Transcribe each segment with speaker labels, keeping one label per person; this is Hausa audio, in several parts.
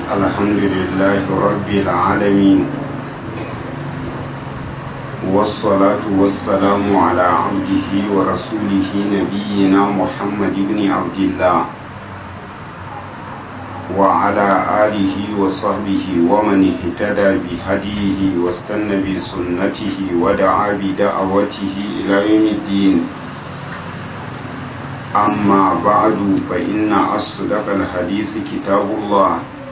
Speaker 1: الحمد لله رب العالمين والصلاة والسلام على عبده ورسوله نبينا محمد بن عبد الله وعلى آله وصحبه ومن اهتدى بهديه واستنى بسنته ودعا بدعوته إلى يوم الدين. أما بعد فإن أصدق الحديث كتاب الله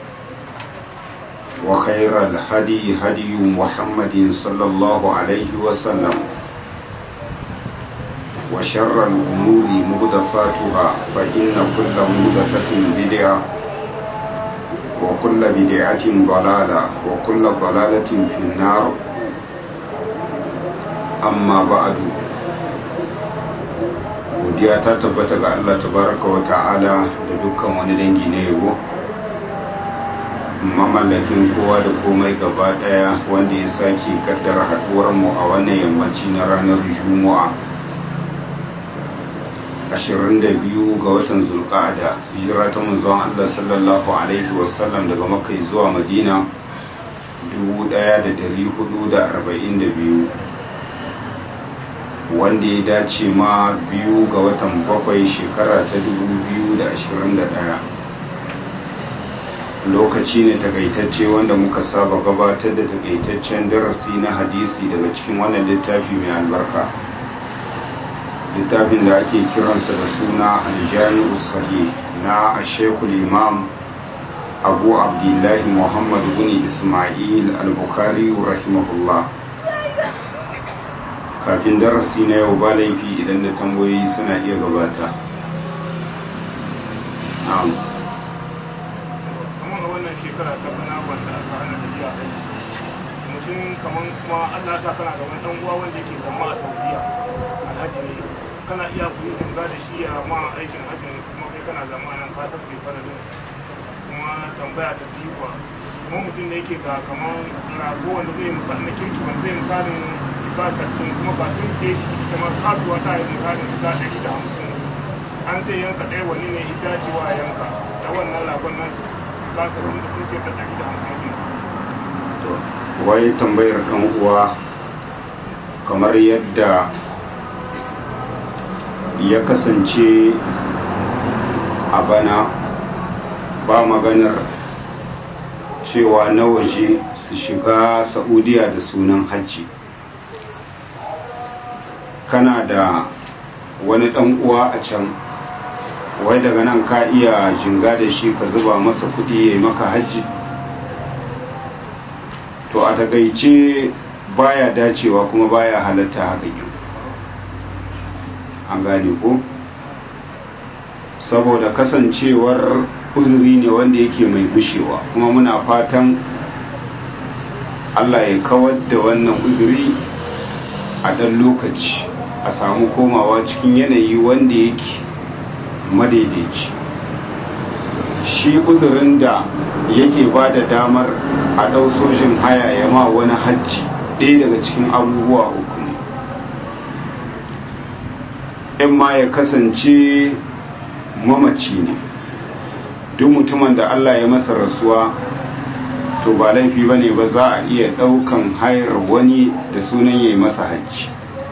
Speaker 1: وخير الهدي هدي محمد صلى الله عليه وسلم وشر الأمور محدثاتها فإن كل محدثة بدعة وكل بدعة ضلالة وكل ضلالة في النار. أما بعد godiya ta tabbata ga Allah tabaraka wa ta'ala da dukkan wani dangi na yabo, mamallakin kowa da komai gaba daya, wanda ya sake kaddara haduwar mu a wannan yammaci na ranar Juma'a 22 ga watan Zulqa'ada, hijira ta manzon Allah sallallahu alaihi wasallam daga Makka zuwa Madina 1442, wanda ya dace ma 2 ga watan 7 shekara ta 2021. lokaci ne takaitacce wanda muka saba gabatar da takaitaccen darasi na hadisi daga cikin wannan littafi mai albarka, littafin da ake kiransa da suna aljami'u sahih na ashekul imam abu abdullahi muhammad bin ismail al-bukhari rahimahullah. kafin darasi na yau ba laifi idan da tambayoyi suna iya gabata.
Speaker 2: shekara ta bana wanda aka hana tafiya kai mutum kaman kuma Allah ya sa kana da wani dan uwa wanda yake zama a Saudiya alhaji ne, kana iya ku yi tunga da shi a ma aikin hajji kuma kai kana zama nan ka tafi faradin. Kuma tambaya ta jiwa kuma mutum da yake ga kaman rago wanda zai misali na kirki wanda zai misalin basattin kuma ba sun ke shi kamar kasuwa ta yi misalin su za 150 an zai yanka ɗaya wani ne ita cewa a yanka da wannan ragon nan
Speaker 1: wai tambayar kan uwa kamar yadda ya kasance a bana ba maganar cewa na waje su shiga Saudiya da sunan hajji. kana da wani dan uwa a can, wai daga nan ka iya jinga da shi ka zuba masa kudi ya yi maka hajji? To a takaice baya dacewa kuma baya halatta haka yi, an gane ko? Saboda kasancewar uzuri ne wanda yake mai gushewa, kuma muna fatan Allah ya kawar da wannan uzuri a ɗan lokaci, a samu komawa cikin yanayi wanda yake madaidaici. Shi uzurin da yake ba da damar a ɗau sojin haya ya ma wani hajji ɗaya daga cikin abubuwa uku ne. In ma ya kasance mamaci ne, duk mutumin da Allah ya masa rasuwa to ba laifi ba ne ba, za a iya ɗaukan hayar wani da sunan ya yi masa hajji.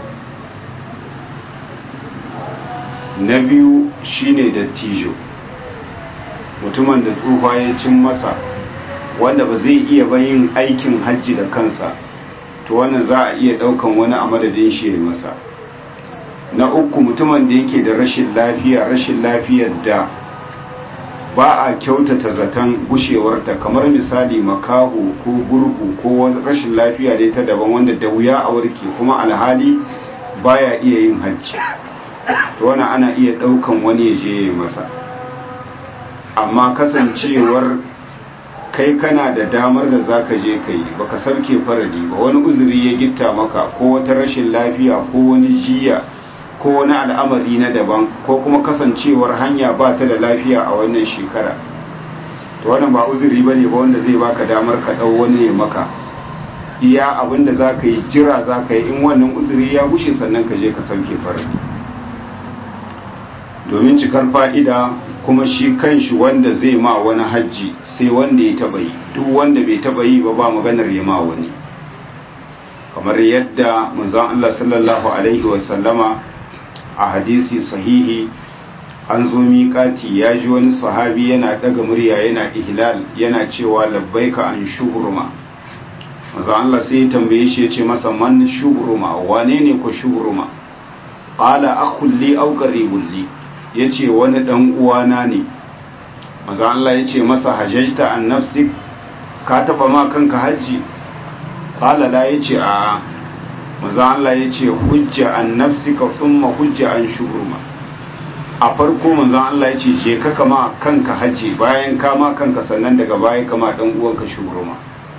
Speaker 1: Na biyu shine dattijo, mutumin da tsufa ya cin masa wanda ba zai iya yin aikin hajji da kansa, to wannan za a iya daukan wani a madadin shi ya masa. Na uku mutumin da yake da rashin lafiyar da ba a kyautata zaton gushewarta, kamar misali makaho ko gurgu ko rashin lafiya dai ta daban wanda da wuya a warke kuma alhali baya iya yin hajji, to wannan ana iya daukan wani ya je ya masa. amma kasancewar kai kana da damar da zaka je kai baka sauke faradi ba, wani uzuri ya gitta maka, ko wata rashin lafiya ko wani jiya ko wani al'amari na daban, ko kuma kasancewar hanya ba ta da lafiya a wannan shekara, to wannan ba uzuri bane ba wanda zai baka damar ka dau wani ya maka. iya abinda zaka yi jira zaka yi in wannan uzuri ya gushe sannan ka je ka sauke faradi. domin cikar fa'ida kuma shi kanshi wanda zai ma wani hajji sai wanda ya taba yi, duk wanda bai taba yi ba maganar ya ma wani. kamar yadda manzon Allah sallallahu alaihi wasallama a hadisi sahihi an zo miƙati ya ji wani sahabi yana daga murya yana ihlal yana cewa labbaika an shubruma. manzon Allah sai ya tambaye shi ya ce masa man shubruma, wane ne ko shubruma? qala akhul li aw qaribul li, yace wani dan uwana ne. manzon Allah yace masa hajjata an nafsik, ka taba ma kanka haji? qala la, yace a. manzon Allah yace hujja an nafsika thumma hujja an shubruma. a farko manzon Allah yace je ka kama kanka haji, bayan kama kanka sannan daga baya kama dan uwanka shubruma.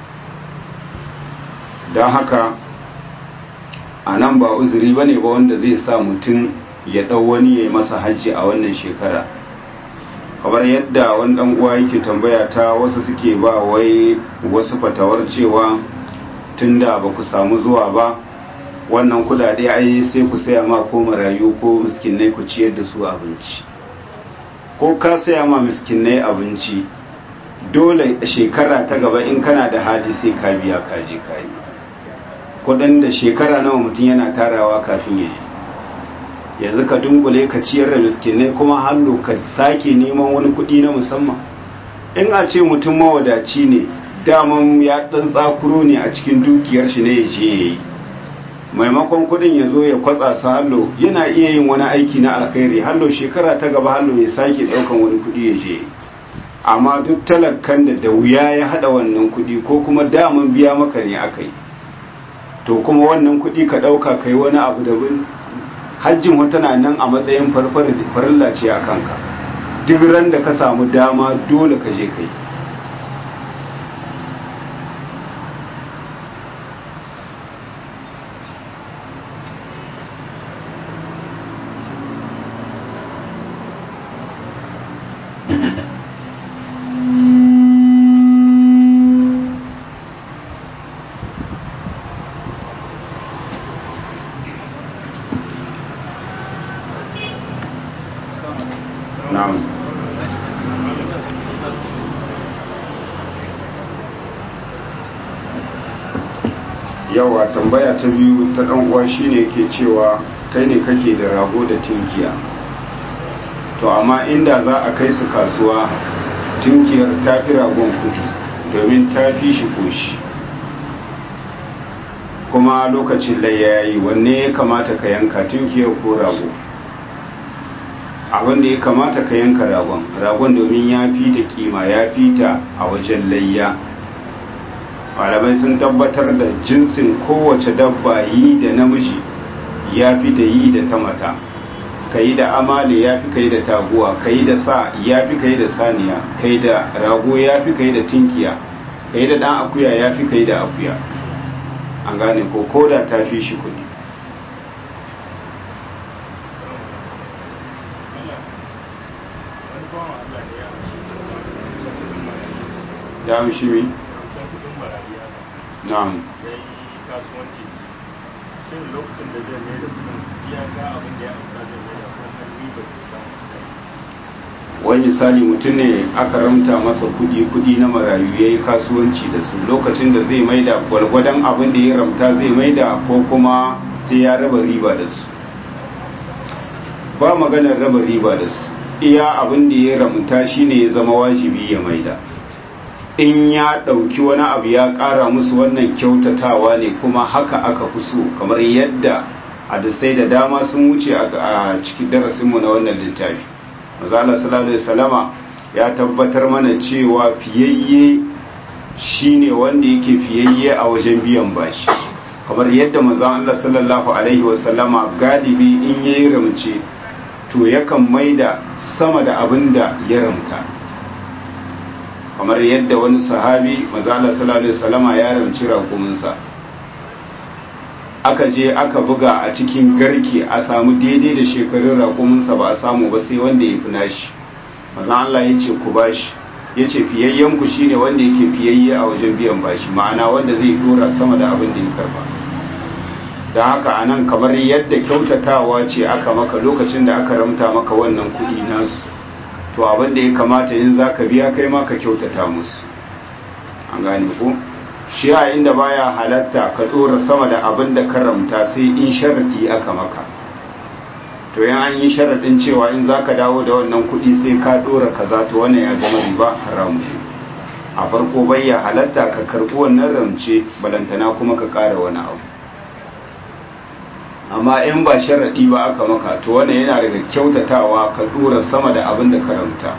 Speaker 1: dan haka a nan ba uzuri ba ne ba wanda zai sa mutum ya ɗau wani ya yi masa hajji a wannan shekara. kamar yadda wani ɗan uwa yake tambaya ta, wasu suke ba wai wasu fatawar cewa tunda ba ku samu zuwa ba wannan kudade ai sai ku saya ma ko marayu ko miskinai ku ciyar da su abinci. ko ka saya ma miskinai abinci dole shekara ta gaba in kana da hali sai ka biya kaje kayi. kudin da shekara nawa mutum yana tarawa kafin ya je, yanzu ka dunkule ka ciyar da miskinai kuma hannu ka sake neman wani kudi na musamman. in a ce mutum mawadaci ne daman ya dan tsakuro ne a cikin dukiyar shi ne ya je yayi, maimakon kudin ya zo ya kwatsa su hallo yana iya yin wani aiki na alkhairi, hallo shekara ta gaba hallo ya sake daukan wani kudi ya je. amma duk talakkan da wuya ya hada wannan kudi ko kuma daman biya maka ne akai, to kuma wannan kuɗi ka ɗauka kai wani abu da hajjin wata na nan a matsayin farilla ce a kanka. duk ran da ka samu dama dole ka je kai. yawa tambaya ta biyu ta dan uwa shine yake cewa kai ne kake da rago da tinkiya, to amma inda za a kai su kasuwa tinkiyar ta fi ragon kudi domin ta fi shi koshi, kuma lokacin layya yayi, wanne ya kamata ka yanka, tinkiyar ko rago? abin da ya kamata ka yanka ragon domin ya fi ta kima, ya fi ta a wajen layya. malamai sun tabbatar da jinsin kowace dabba yi da namiji ya fi da yi da ta mata. ka yi da amale ya fi ka yi da taguwa, ka yi da sa ya fi ka yi da saniya, ka yi da rago ya fi ka yi da tinkiya, ka yi da ɗan akuya ya fi ka yi da akuya. an gane ko koda ta fi shi kudi. ya mishi mi? na'am.
Speaker 2: kasuwanci shin lokacin da zai mai da kudin iyaka abin da ya amsa zai mai da kuma riba da samu?
Speaker 1: wani misali mutum ne aka ramta masa kudi na marayu ya yi kasuwanci da su, lokacin da zai mai da gwalgwadon abin da ya ramta zai mai da ko kuma sai ya raba riba da su? ba maganar raba riba da su, iya abin da ya ramta shine ya zama wajibi ya mai da. in ya ɗauki wani abu ya ƙara musu wannan kyautatawa ne, kuma haka aka fi so, kamar yadda hadisai da dama sun wuce a cikin darasinmu na wannan littafi. Mazala sallallahu alaihi wasallama ya tabbatar mana cewa fiyayye shine wanda yake fiyayye a wajen biyan bashi, kamar yadda manzon Allah sallallahu alaihi wasallama galibi in yayi ramce to yakan maida sama da abin da ya ramta. kamar yadda wani sahabi mazala sallallahu alaihi wasallama ya ramci rakuminsa, aka je aka buga a cikin garke a samu daidai da shekarun rakuminsa ba a samu ba sai wanda ya fi nashi. mazan Allah ya ce ku bashi, ya ce fiyayyen ku shine wanda yake fiyayye a wajen biyan bashi, ma'ana wanda zai dora sama da abin da ya karba. don haka anan kamar yadda kyautatawa ce aka maka lokacin da aka ramta maka wannan kuɗi nasu, to abin da ya kamata in za ka biya kai ma ka kyautata musu. An gane ku shi a inda baya halatta ka dora sama da abin da karamta sai in sharadi aka maka, to yan an yi sharadin cewa in za ka dawo da wannan kuɗi sai ka dora kaza, to wannan ya zama riba haramu ne. A farko bai ya halatta ka karɓi wannan ramce balantana kuma ka ƙara wani abu, amma in ba sharaɗi ba aka maka to wannan yana daga kyautatawa ka dora sama da abin da karamta.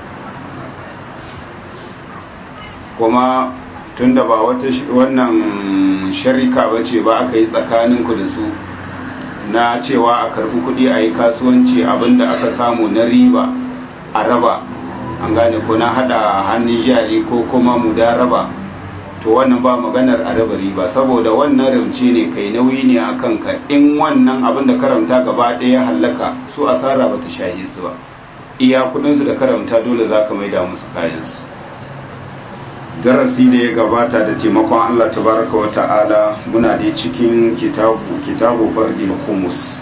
Speaker 1: Kuma tunda ba wannan sharika ba ce ba aka yi tsakaninku da su na cewa a karɓi kuɗi a yi kasuwanci abin da aka samu na riba a raba, an gane ko na hada hannun jari ko kuma mudaraba, to wannan ba maganar a raba riba, saboda wannan ramce ne kai nauyi ne a kanka. In wannan abin da karamta gaba ɗaya hallaka su asara ba ta shahi su ba, iya kudinsu da karamta dole za ka maida musu kayansu. Darasi da ya gabata da taimakon Allah tabaraka wa ta'ala muna da cikin kitabu fardil khumus,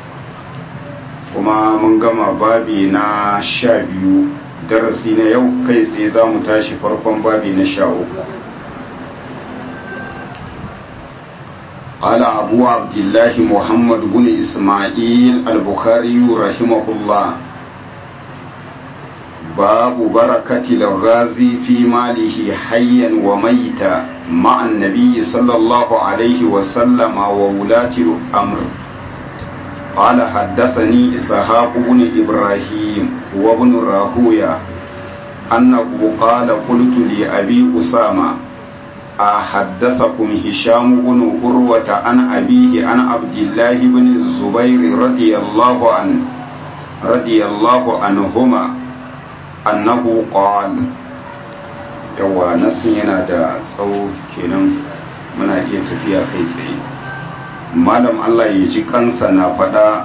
Speaker 1: kuma mun gama babi na 12. Darasi na yau kai tsaye za mu tashi farkon babi na 13. قال أبو عبد الله محمد بن إسماعيل البخاري رحمه الله: باب بركة الغازي في ماله حيا وميتا مع النبي صلى الله عليه وسلم وولاة الأمر. قال حدثني إسحاق بن إبراهيم وابن راهوية أنه قال قلت لأبي أسامة: أحدثكم هشام بن عروة عن أبيه عن عبد الله بن الزبير رضي الله عنهما أنه قال. yawa nasin yana da tsawo kenan muna iya tafiya kai tsaye. Malam Allah ya ji kansa na faɗa,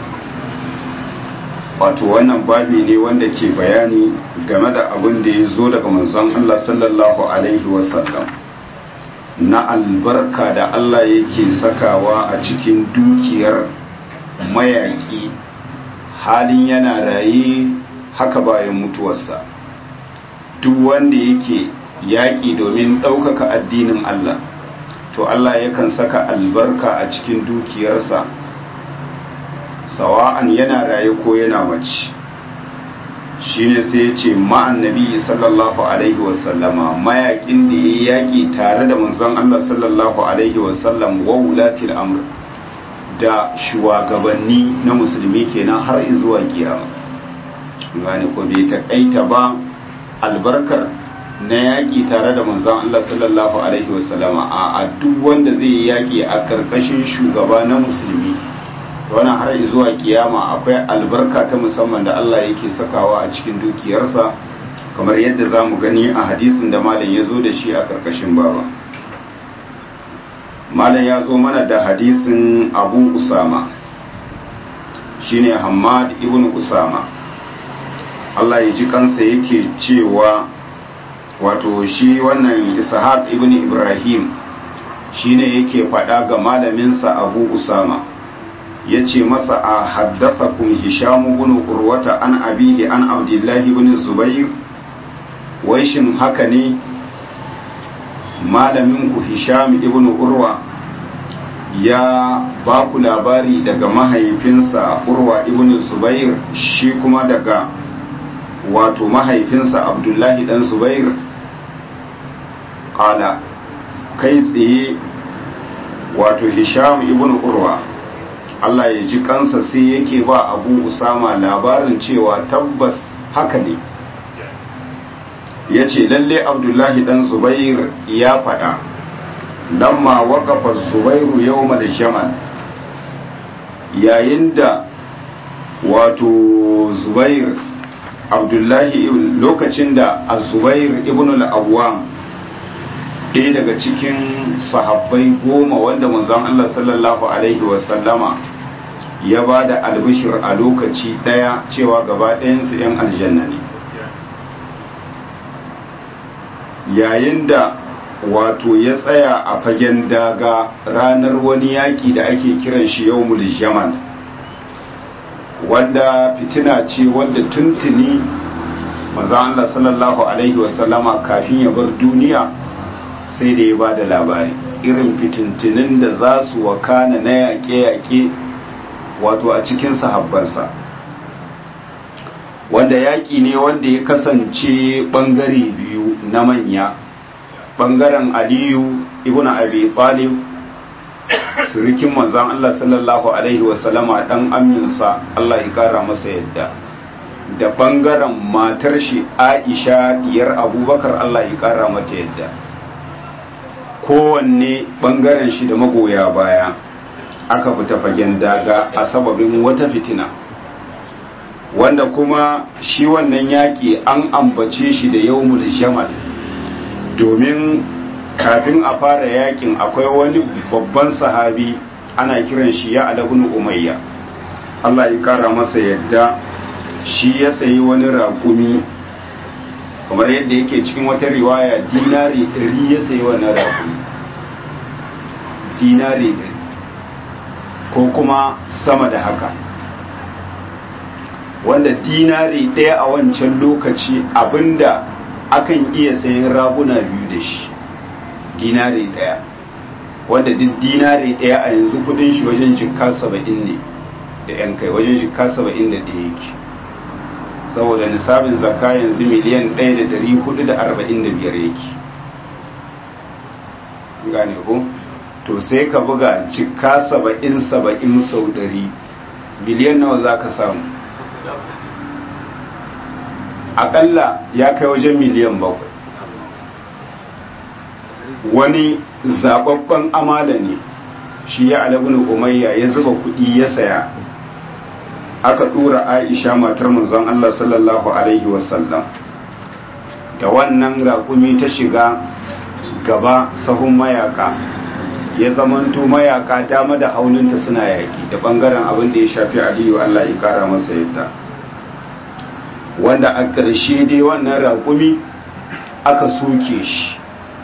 Speaker 1: wato wannan babi ne wanda ke bayani game da abin da ya zo daga manzon Allah sallallahu alaihi wasallam na albarka da Allah yake sakawa a cikin dukiyar mayaki halin yana raye haka bayan mutuwarsa. Duk wanda yake yaƙi domin ɗaukaka addinin Allah, to Allah yakan saka albarka a cikin dukiyarsa, sawa'an yana raye ko yana mace. Shine sai ya ce ma'an nabi sallallahu alaihi wasallama, mayakin da ya yaƙi tare da manzon Allah sallallahu alaihi wasallam wa wulatil amr, da shugabanni na musulmi kenan har zuwa kiyama. Gane ko bai takaita ba albarkar na yaƙi tare da manzon Allah sallallahu alaihi wasallama a duk wanda zai yaƙi a karkashin shugaba na musulmi, wannan har zuwa kiyama akwai albarka ta musamman da Allah yake sakawa a cikin dukiyarsa, kamar yadda za mu gani a hadisin da malam ya zo da shi a karkashin baba. Malam ya zo mana da hadisin Abu Usama, shine Hammad ibn Usama, Allah ya ji kansa, yake cewa wato shi wannan Ishaq ibn Ibrahim shine yake faɗa ga malaminsa Abu Usama, yace masa: a haddathakum Hisham ibn Urwata an abihi an Abdullah ibn Zubair, wai shin haka ne malamin ku Hisham ibn Urwa ya ba ku labari daga mahaifinsa Urwa ibn Zubair, shi kuma daga wato mahaifinsa Abdullahi dan Zubair? Qala, kai tsaye wato Hisham ibn Urwa, Allah ya ji kansa, sai yake ba Abu Usama labarin cewa tabbas haka ne. Yace lalle Abdullahi dan Zubair ya faɗa, lamma waqafa Zubairu yawmal jamal, yayin da wato Zubair Abdullahi lokacin da Az-Zubair ibn al-Awwam, ɗaya daga cikin sahabbai 10 wanda manzon Allah sallallahu alaihi wasallama ya ba da albishir a lokaci ɗaya cewa gaba ɗayansu 'yan aljanna ne, yayin da wato ya tsaya a fagen daga ranar wani yaƙi da ake kiran shi yawmul jamal, wanda fitina ce wadda tuntuni manzo Allah sallallahu alaihi wasallama kafin ya bar duniya sai da ya bada labari irin fitintinin da za su wakana na yaƙe-yaƙe wato a cikin sahabbansa, wanda yaƙi ne wanda ya kasance ɓangare biyu na manya, ɓangaren Aliyu ibn Abi Talib surikin manzon Allah sallallahu alaihi wasallama dan aminsa Allah ya kara masa yadda, da ɓangaren matar shi Aisha diyar Abubakar Allah ya kara mata yadda, kowanne ɓangaren shi da magoya baya aka fita fagen daga a sababin wata fitina, wanda kuma shi wannan yaƙi an ambace shi da yawmul jamal domin kafin a fara yaƙin akwai wani babban sahabi ana kiran shi ya ibn Umayya Allah ya kara masa yadda, shi ya sayi wani raƙumi kamar yadda yake cikin wata riwaya dinari 100 ya sayi wannan raƙumi, dinari 100 ko kuma sama da haka, wanda dinari ɗaya a wancan lokaci abinda akan iya sayan raguna biyu da shi, dinari ɗaya, wanda duk dinari ɗaya a yanzu kudin shi wajen jikka 70 ne da yan kai, wajen jikka 71 yake, saboda nisabin zakka yanzu miliyan 1,445 yake, gane ko? To sai ka buga jikka 70 sau 100 miliyan nawa za ka samu? Aƙalla ya kai wajen miliyan 7. Wani zababben amala ne shi ya ibn Umayya ya zuba kuɗi ya saya, aka ɗura Aisha matar manzon Allah sallallahu alaihi wasallam da wannan raƙumi ta shiga gaba sahun mayaka, ya zamanto mayaka dama da haulinta suna yaƙi da ɓangaren abin da ya shafi Aliyu Allah ya kara masa yadda, wanda a ƙarshe dai wannan raƙumi aka soke shi,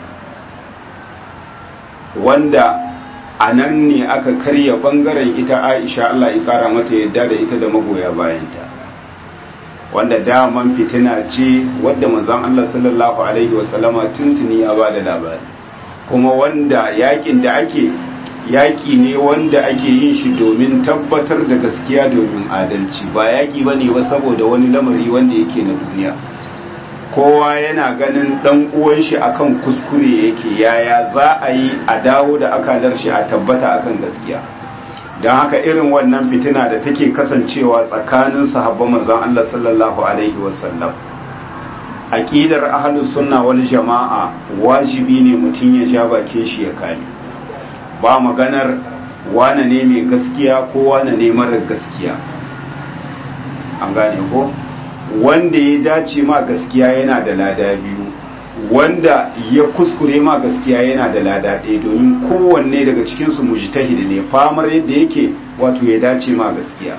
Speaker 1: wanda a nan ne aka karya ɓangaren ita Aisha Allah ya kara mata yadda da ita da magoya bayanta, wanda daman fitina ce wadda manzon Allah sallallahu alaihi wasallama tuntuni ya ba da labari, kuma wanda yakin da ake yaki ne wanda ake yin shi domin tabbatar da gaskiya domin adalci, ba yaki bane ba saboda wani lamari wanda yake na duniya, kowa yana ganin dan uwan shi akan kuskure yake, yaya za a yi a dawo da akalar shi a tabbata akan gaskiya. don haka irin wannan fitina da take kasancewa tsakanin sahabban manzon Allah sallallahu alaihi wasallam, aqidar ahlus sunna wal jama'a wajibi ne mutum ya ja bakin shi ya kame, ba maganar wane ne mai gaskiya ko wane ne marar gaskiya, an gane ko? Wanda ya dace ma gaskiya yana da lada biyu, wanda ya kuskure ma gaskiya yana da lada ɗaya, domin kowanne daga cikinsu mujtahid ne, famar yadda yake wato ya dace ma gaskiya.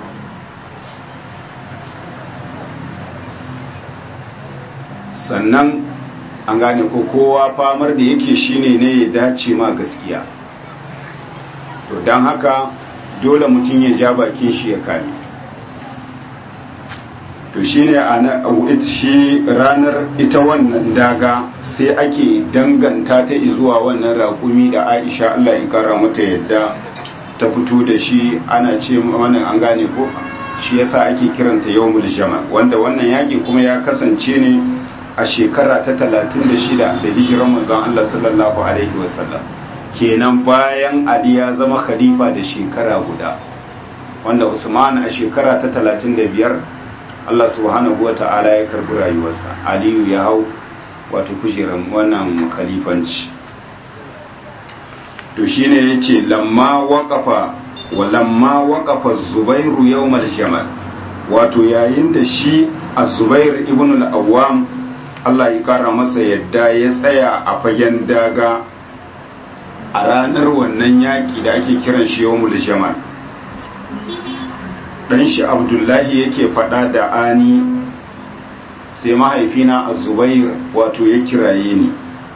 Speaker 1: Sannan an gane ko kowa famar da yake shine ne ya dace ma gaskiya, to don haka dole mutum ya ja bakin shi ya kame. To shine shi ranar ita wannan daga sai ake danganta ta zuwa wannan raƙumi da Aisha Allah ya kara mata yadda ta fito da shi, ana ce wannan an gane ko, shi yasa ake kiranta yawmul jamal, wanda wannan yaki kuma ya kasance ne a shekara ta 36 da hijiran manzon Allah sallallahu alaihi wasallam, kenan bayan Ali ya zama khalifa da shekara guda, wanda Usman a shekara ta 35 Allah subhanahu wa ta'ala ya karbi rayuwarsa, Aliyu ya hau wato kujeran wannan khalifanci. To shine yace lamma waqafa Zubairu yawmal jamal, wato yayin da shi Az-Zubair ibn al-Awwam Allah ya kara masa yadda ya tsaya a fagen daga a ranar wannan yaki da ake kiran shi yawmul jamal, dan shi Abdullahi yake faɗa da ani, sai mahaifina Az-Zubair wato ya kiraye ni,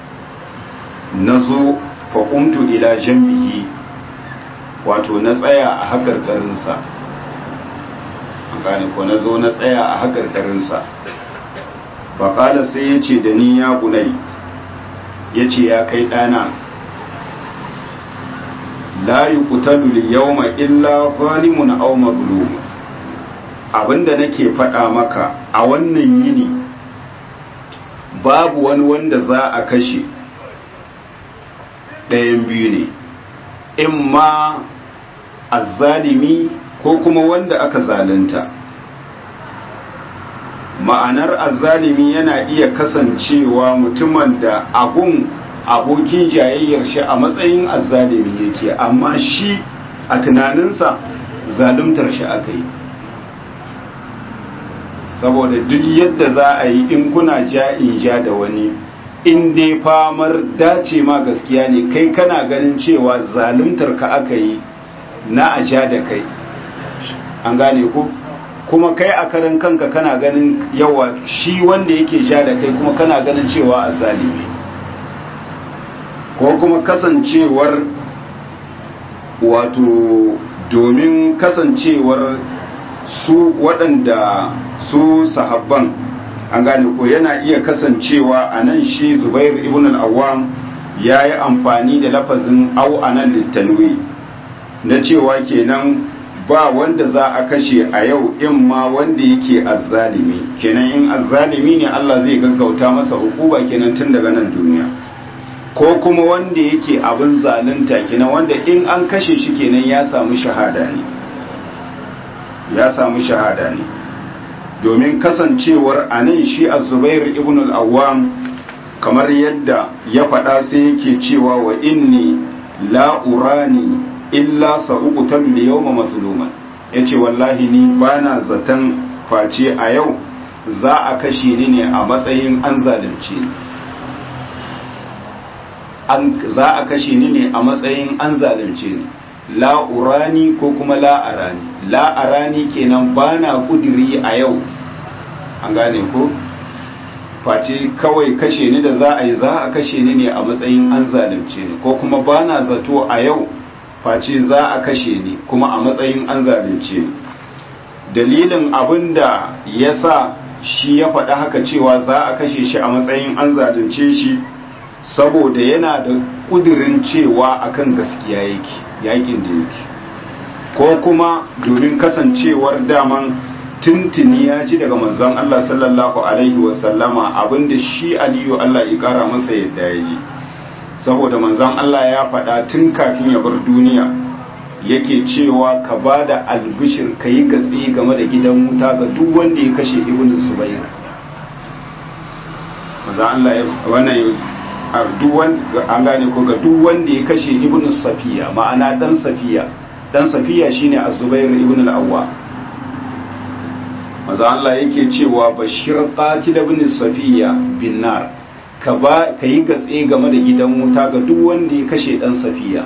Speaker 1: nazo fa qumtu ila jambihi, wato na tsaya a hakarkarinsa, an gane ko, nazo na tsaya a hakarkarinsa, faƙala sai ya ce da ni ya bunai, ya ce ya kai ɗana, la yi kutalul yawma illa zalimun aw mazlum. Abinda nake faɗa maka a wannan yini babu wani wanda za a kashe, ɗayan biyu ne, in ma azzalimi ko kuma wanda aka zalunta. Ma'anar azzalimi yana iya kasancewa mutumin da abokin jayayyar shi a matsayin azzalimi yake, amma shi a tunaninsa zaluntar shi aka yi. Saboda duk yadda za a yi in kuna ja'in ja da wani, in dai famar dace ma gaskiya ne, kai kana ganin cewa zaluntar ka aka yi na a ja da kai, an gane ku? Kuma kai a karan kanka kana ganin yawa shi wanda yake ja da kai kuma kana ganin cewa a zalimi, ko kuma kasancewar wato domin kasancewar su waɗanda su sahabban, an gane ko yana iya kasancewa a nan shi Zubair ibn al-Awwam ya yi amfani da lafazin au anan littanwi na cewa kenan ba wanda za a kashe a yau in ma wanda yake azzalimi, kenan in azzalimi ne Allah zai gaggauta masa hukuma kenan tun daga nan duniya, ko kuma wanda yake abin zalunta kenan wanda in an kashe shi kenan ya samu shahada ne, ya samu shahada ne. Domin kasancewar anan shi az-Zubair ibn al-Awwam kamar yadda ya faɗa sai yake cewa wa inni la urani illa sa'uqtal yawma mazluman, yace wallahi ni bana zaton face a yau za a kashe ni ne a matsayin an zalunce ni, za a kashe ni ne a matsayin an zalunce ni. La urani ko kuma la arani, la arani kenan bana kudiri a yau, an gane ko face kawai kashe ni da za a yi, za a kashe ni ne a matsayin an zalunce ni, ko kuma bana zato a yau face za a kashe ni kuma a matsayin an zalunce ni. Dalilin abinda ya sa shi ya faɗa haka cewa za a kashe shi a matsayin an zalunce shi, saboda yana da ƙudurin cewa akan gaskiya yake yakin da yake, ko kuma domin kasancewar daman tuntuni ya ji daga manzon Allah sallallahu alaihi wasallama abinda shi Aliyu Allah ya kara masa yadda ya ji, saboda manzon Allah ya faɗa tun kafin ya bar duniya yake cewa ka ba da albishir ka yi gatsi game da gidan wuta ga duk wanda ya kashe ibn Zubair. Manzon Allah ya wannan an gane ko ga duk wanda ya kashe ibn Safiya, ma'ana dan Safiya shine az-Zubair ibn al-Awwa. Manzon Allah yake cewa bashir qatil ibn Safiya bin nar, ka yi gatse game da gidan wuta ga duk wanda ya kashe dan Safiya.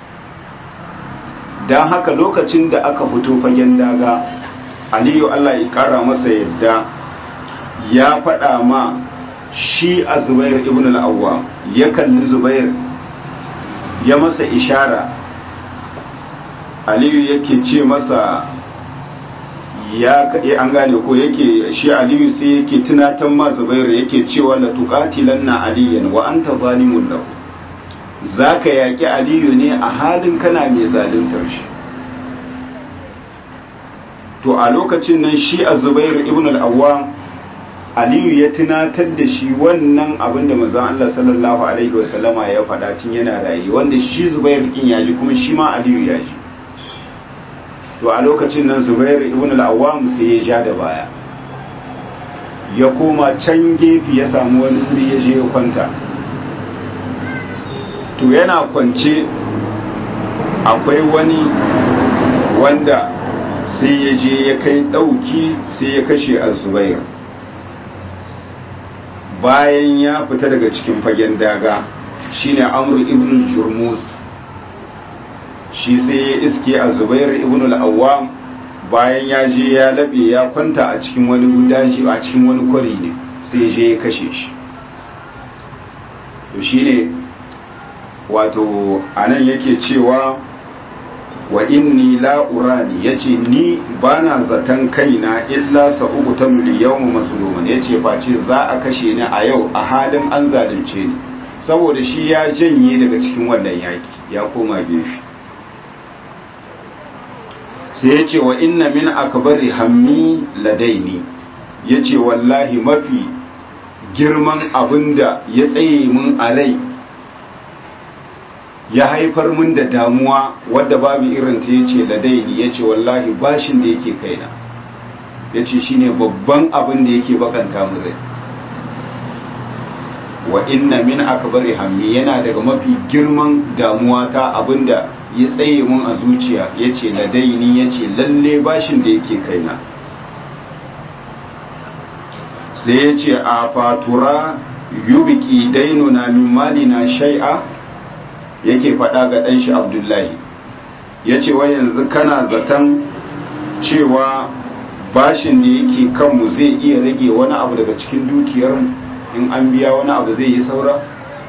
Speaker 1: Don haka lokacin da aka fito fagen daga, Aliyu Allah ya kara masa yadda ya faɗa ma shi a Zubair ibn al-Awwam, ya kalli Zubair ya masa ishara. Aliyu yake ce masa an gane ko yake shi Aliyu sai yake tunatan ma Zubairu yake cewa la tuqatilanna aliyan wa anta zalimun lahu, zaka yaki Aliyu ne a halin kana mai zaluntar shi. To a lokacin nan shi Az-Zubair ibn al-Awwam, Aliyu ya tunatar da shi wannan abin da manzon Allah sallallahu alaihi wasallama ya faɗa tun yana rayi, wanda shi Zubair din ya ji kuma shi ma Aliyu ya ji. To a lokacin nan Zubair ibn al-Awwam sai ya ja da baya, ya koma can gefe ya samu wani wuri ya je ya kwanta. To yana kwance akwai wani wanda sai ya je ya kai ɗauki sai ya kashe Az-Zubair. Bayan ya fita daga cikin fagen daga shine Amr ibn Jurmuz, shi sai ya iske a Zubair ibn al-Awwam bayan ya je ya labe ya kwanta a cikin wani daji, a cikin wani kwari ne, sai ya je ya kashe shi. To shine wato anan yake cewa wa inni la urani yace ni bana zaton kaina illa sa'uqtalu al-yawma mazluman yace face za a kashe ni a yau a halin an zalunce ni saboda shi ya janye daga cikin wannan yaki ya koma gefe sai yace wa inna min akbari hammi ladaini yace wallahi mafi girman abinda ya tsaye mun a rai ya haifar mun da damuwa wadda babu irin ta yace ladaini yace wallahi bashin da yake kaina yace shine babban abin da yake bakanta mu rai wa inna min akbari hammi yana daga mafi girman damuwa ta abinda ya tsaye mun a zuciya yace ladaini yace lalle bashin da yake kaina sai yace a fatura yubiki dainuna min malina shay'a yake faɗa ga ɗanshi abdullahi ya ce wai yanzu kana zaton cewa bashin da yake kanmu zai iya rage wani abu daga cikin dukiyarmu in an biya wani abu zai yi saura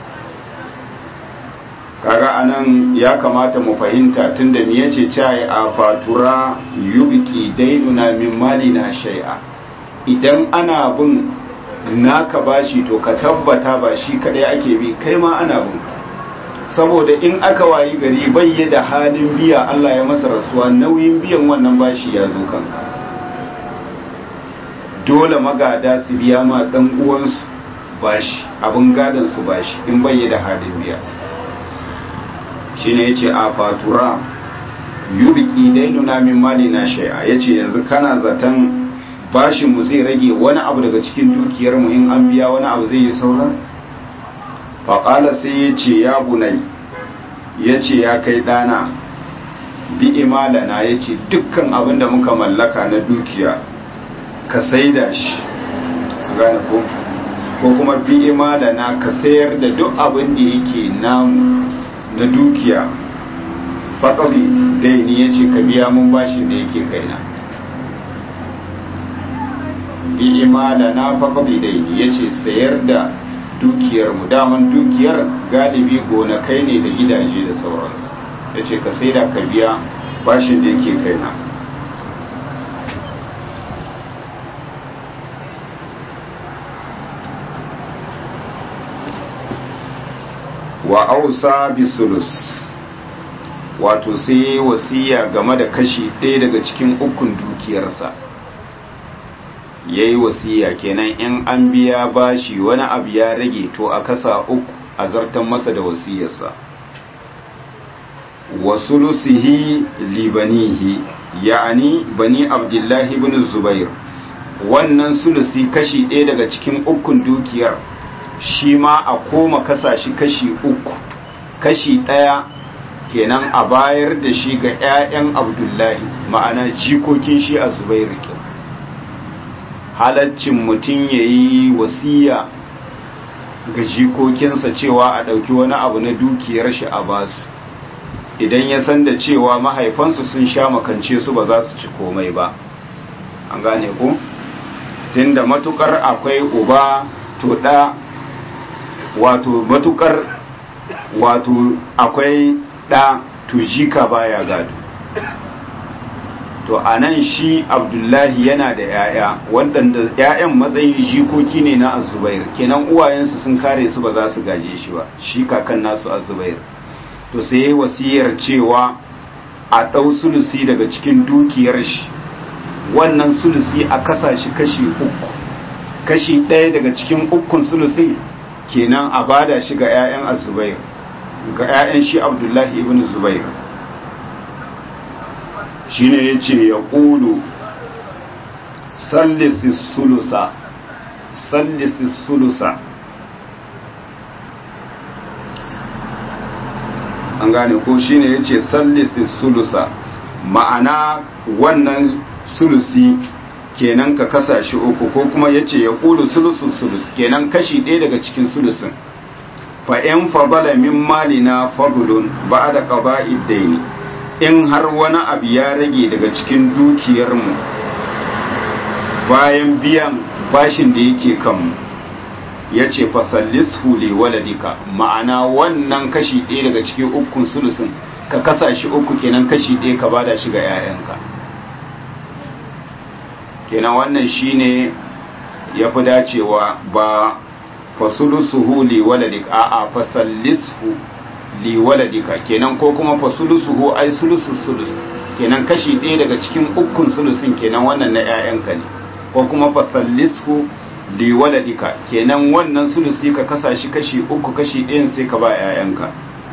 Speaker 1: kaga anan ya kamata mu fahimta tunda me yace cai a fatura yubiki dainuna min malina shay'a idan ana bin naka bashi to ka tabbata ba shi kadai ake bi kai ma ana bin saboda in aka wayi gari bai da halin biya Allah ya masa rasuwa nauyin biyan wannan bashi ya zo kanka dole magada su biya ma dan uwansu bashi abin gadan su bashi in bai da halin biya shine yace a fatura yubiki dainuna min malina shay'a yace yanzu kana zaton bashin mu zai rage wani abu daga cikin dukiyar mu in an biya wani abu zai yi saura faƙala sai ya ce ya bunai ya ce ya kai ɗana bi imalana ya ce dukkan abin da muka mallaka na dukiya ka saida shi gane ko kuma bi imalana ka sayar da duk abin da yake namu na dukiya faƙabi daini ya ce ka biya mun bashin da yake kaina bi imalana faƙabi daini ya ce sayar da dukiyar mu daman dukiyar galibi gonakai ne da gidaje da sauransu ya ce ka sai da ka biya bashin da yake kaina wa ausa bisulus wato sai wasiya game da kashi ɗaya daga cikin ukun dukiyarsa ya yi wasiya kenan in an biya bashi wani abu ya rage to a kasa uku a zartan masa da wasiyarsa wa sulusihi libanihi ya'ani bani abdullahi ibn zubair wannan sulusi kashi ɗaya daga cikin ukun dukiyar shi ma a koma kasa shi kashi uku kashi ɗaya kenan a bayar da shi ga 'ya'yan abdullahi ma'ana jikokin shi a zubair kenan halaccin mutum ya yi wasiya ga jikokinsa cewa a ɗauki wani abu na dukiyar shi a basu idan ya san da cewa mahaifansu sun sha makance su ba za su ci komai ba an gane ku tunda matukar akwai uba to ɗa wato matukar wato akwai ɗa to jika baya gado to a nan shi abdullahi yana da 'ya'ya waɗanda 'ya'yan matsayin jikoki ne na azubair kenan uwayensu sun kare su ba za su gaje shi ba shi kakan nasu azubair to sai ya yi wasiyar cewa a ɗau sulusi daga cikin dukiyar shi wannan sulusi a kasa shi kashi uku kashi ɗaya daga cikin ukun sulusi kenan a bada shi ga 'ya'yan azubair ga 'ya'yan shi abdullahi ibn zubair shine yace ya ƙulu sallisi sulusa an gane ko shine yace sallisi sulusa ma'ana wannan sulusi kenan ka kasa shi uku ko kuma yace ya ƙulu sulusun sulus kenan kashi ɗaya daga cikin sulusin fa in fadala min malina fadlun ba'da qada'id daini in har wani abu ya rage daga cikin dukiyarmu bayan biyan bashin da yake kanmu ya ce fasallis hule waladika ma'ana wannan kashi ɗaya daga cikin ukun sulusun ka kasa shi uku kenan kashi ɗaya ka bada shi ga 'ya'yanka. Kenan wannan shine ya fi dacewa, ba fasulusuhu li waladik, a'a fasallishu li waladika kenan, ko kuma fasulusuhu ai sulusus sulus kenan kashi ɗaya daga cikin ukun sulusin kenan wannan na 'ya'yanka ne, ko kuma fasallishu li waladika kenan wannan sulusi ka kasa shi kashi uku, kashi ɗayan sai ka ba 'ya'yanka.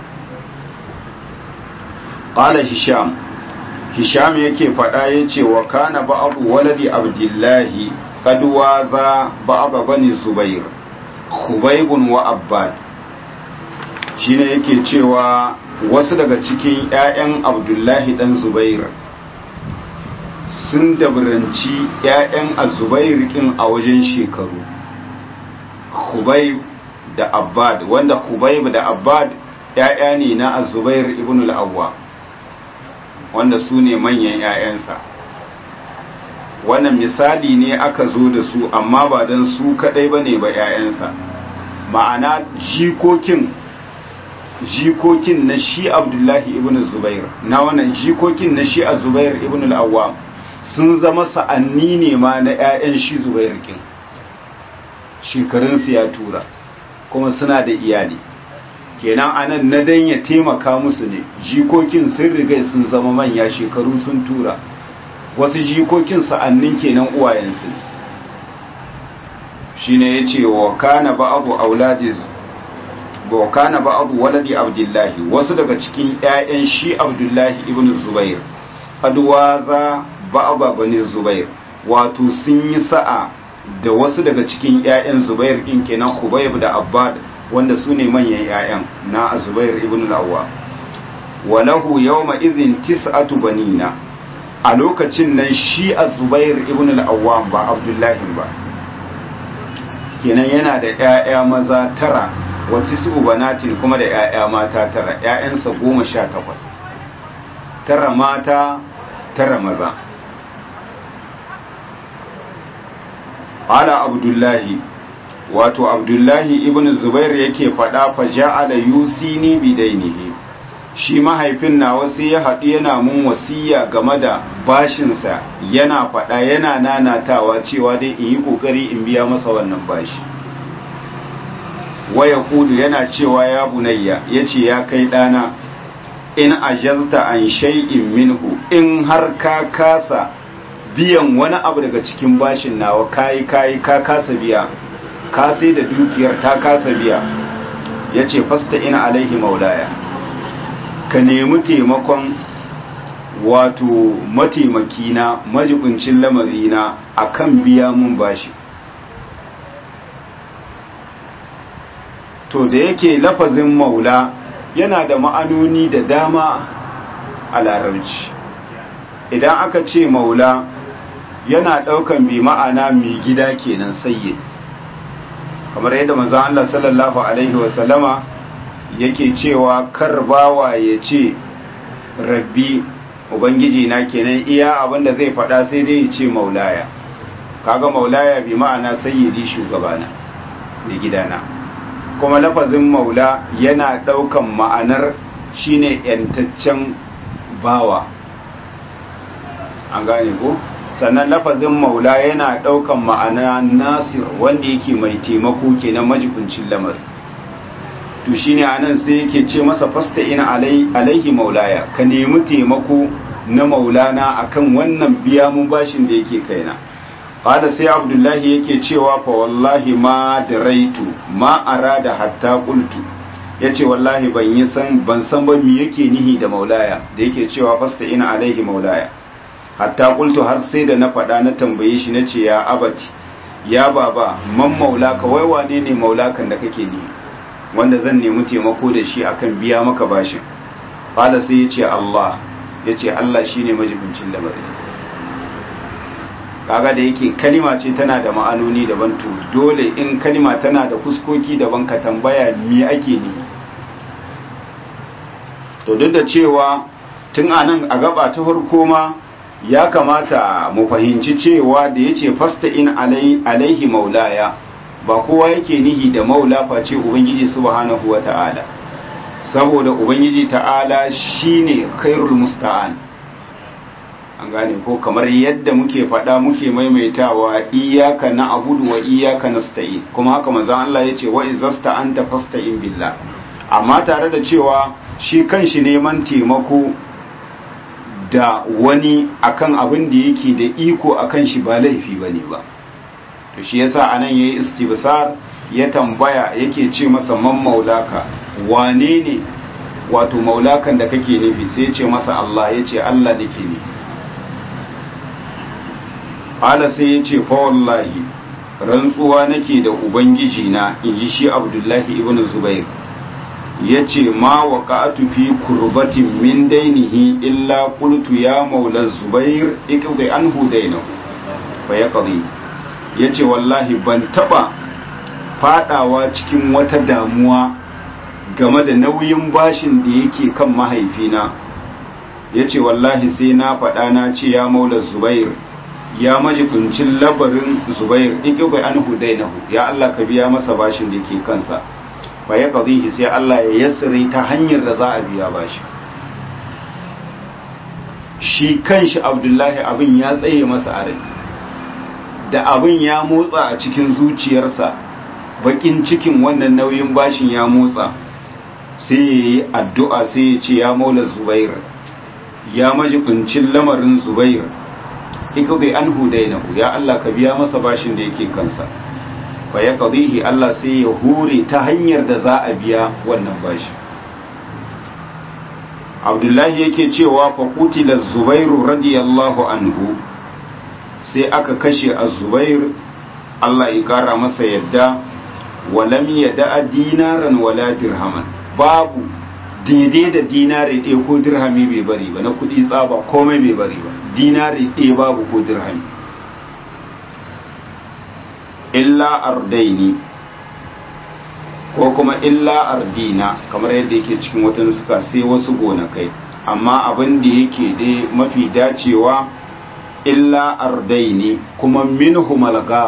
Speaker 1: qala hisham yake faɗa yace wa kana ba'd waladi abdullahi qad waza ba'd bani zubair khubaybun wa abbad. shine yake cewa wasu daga cikin 'ya'yan abdullahi dan zubair sun dabaranci 'ya'yan azubair kin a wajen shekaru, khubayb da abbad, wanda khubayb da abbad 'ya'ya ne na azubair ibn al-awwa, wanda su ne manyan 'ya'yansa. wannan misali ne aka zo da su, amma ba don su kadai ba ne ba 'ya'yansa, ma'ana jikokin na shi abdullahi ibn zubair, na wannan jikokin na shi a zubair ibn al-awwam sun zama sa'anni ne ma na 'ya'yan shi zubair kin, shekarunsu ya tura kuma suna da iyali, kenan anan na dan ya taimaka musu ne, jikokin sun riga sun zama manya, shekaru sun tura, wasu jikokin sa'annin kenan uwayensu ne. shine yace wa kana ba'du waladi abdullahi, wasu daga cikin 'ya'yan shi abdullahi ibn zubair adwaza ba'da bani zubair, wato sun yi sa'a da wasu daga cikin 'ya'yan zubair din kenan khubayb da abbad, wanda su ne manyan 'ya'yan na zubair ibn al-awwa. wa lahu yawma idhin tis'atu banina, a lokacin nan shi zubair ibn al-awwa ba abdullahi ba, kenan yana da 'ya'ya maza 9 wa tis'u banatin, kuma da 'ya'ya mata 9, 'ya'yansa 18, 9 mata 9 maza. ala abdullahi, wato abdullahi ibn zubair yake faɗa, fa ja'ala yusini bidainihi, shi mahaifin nawa sai ya haɗu yana mun wasiya game da bashinsa, yana faɗa yana nanatawa cewa dai in yi ƙoƙari in biya masa wannan bashi. waya kudu yana cewa ya bunayya, yace ya kai ɗana, in ajazta an shay'in minhu, in har ka kasa biyan wani abu daga cikin bashin nawa, ka kasa biya, ka sai da dukiyar ta kasa biya, yace fasta ina alaihi maulaya, ka nemi taimakon wato mataimakina, majibincin lamarina akan biya mun bashi. to da yake lafazin maula yana da ma'anoni da dama a larabci. idan aka ce maula yana daukan bi ma'ana mai gida kenan, sayyid, kamar yadda manzon Allah sallallahu alaihi wasallama yake cewa karbawa ya ce rabbi, ubangiji na kenan, iya abinda zai faɗa sai dai ya ce maulaya. kaga maulaya bi ma'ana sayyidi, shugabana, mai gidana. kuma lafazin maula yana daukan ma'anar shine yantaccen bawa, an gane ko? sannan lafazin maula yana daukan ma'ana nasir, wanda yake mai taimako kenan, majibincin lamari. to shine anan sai yake ce masa fasta ina alaihi maulaya, ka nemi taimako na maulana akan wannan biya mun bashin da yake kaina. qala sai abdullahi yake cewa fa wallahi ma daraitu ma arada hatta qultu, yace wallahi ban san ba me yake nihi da maulaya da yake cewa fasta ina alaihi maulaya, hatta qultu, har sai da na faɗa na tambaye shi nace ya abati, ya baba, man maulaka, wai wane ne maulakan da kake ni, wanda zan nemi taimako da shi akan biya maka bashin. qala sai yace Allah, yace Allah shine majibincin lamari. kaga da yake kalima ce tana da ma'anoni daban, to dole in kalima tana da fuskoki daban ka tambaya me ake ni. to duk da cewa tun anan a gaba ta farko ma ya kamata mu fahimci cewa da yace fasta in alaihi maulaya, ba kowa yake nihi da maula face ubangiji subhanahu wata'ala, saboda ubangiji ta'ala shine khairul musta'an. An gane ko, kamar yadda muke faɗa muke maimaitawa iyyaka na'budu wa iyyaka nasta'in, kuma haka manzon Allah yace wa izasta'anta fasta'in billah. Amma tare da cewa shi kanshi neman taimako da wani akan abin da yake da iko akan shi ba laifi bane ba. To shi yasa anan yayi istibsar, ya tambaya yake ce masa man maulaka, wane ne wato maulakan da kake nufi? Sai ya ce masa Allah. Ya ce Allah nake ne. ala sai ya ce fa wallahi rantsuwa nake da ubangiji na, inji shi Abdullahi ibn Zubair, yace ma waqa'tu fi kurbatin min dainihi illa qultu ya maula Zubair iqdi anhu dainahu fa yaqdi. Yace wallahi ban taba fadawa cikin wata damuwa game da nauyin bashin da yake kan mahaifina. Yace wallahi sai na faɗa na ce ya maula Zubair, ya majibincin labarin Zubair iqdi anhu dainahu, ya Allah ka biya masa bashin da yake kansa. Fa ya qadihi, sai Allah ya yassare ta hanyar da za a biya bashi. Shi kanshi Abdullahi abin ya tsaye masa a rai, da abin ya motsa a cikin zuciyarsa, bakin cikin wannan nauyin bashin ya motsa, sai ya yi addu'a sai ya ce ya maula Zubair, ya majibincin lamarin Zubair iqdi anhu dainahu, ya Allah ka biya masa bashin da yake kansa. Fa ya qadihi, Allah sai ya hure ta hanyar da za a biya wannan bashi. Abdullahi yake cewa fa qutila Zubair radiyallahu anhu, sai aka kashe az-Zubair, Allah ya kara masa yadda, walam yada dinaran wala dirhaman, babu daidai da dinari ɗaya ko dirhami bai bari ba, na kuɗi tsaba komai bai bari ba, dinari ɗaya babu ko dirhami. Illa ardaini, ko kuma illa ardina, kamar yadda yake cikin wata nuska, sai wasu gonakai, amma abin da yake dai mafi dacewa illa ardaini, kuma minhuma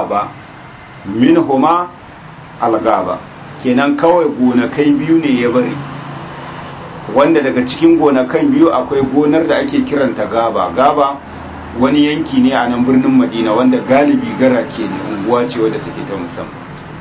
Speaker 1: algaba, kenan kawai gonakai biyu ne ya bari, wanda daga cikin gonakan biyu akwai gonar da ake kiranta gaba wani yanki ne a nan birnin Madina wanda galibi garake ne, unguwa ce wadda take ta musamman.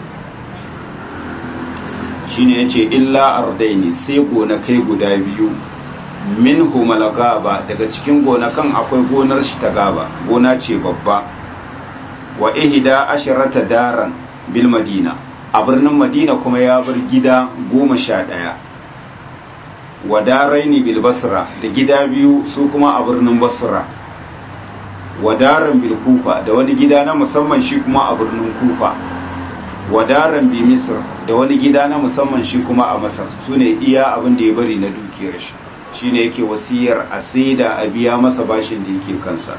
Speaker 1: Shine yace illa ardaini, sai gonakai guda biyu, minhum algaba, daga cikin gonakan akwai gonar shi ta gaba, gona ce babba. Wa ihda asharata daran bil Madina, a birnin Madina kuma ya bar gida 11. Wa daraini bil Basra, da gida biyu su kuma a birnin Basra. Wa daran bil Kufa, da wani gida na musamman shi kuma a birnin Kufa. Wa daran bi Misr, da wani gida na musamman shi kuma a Masar. Sune iya abin da ya bari na dukiyar shi, shine yake wasiyar a saida a biya masa bashin da yake kansa.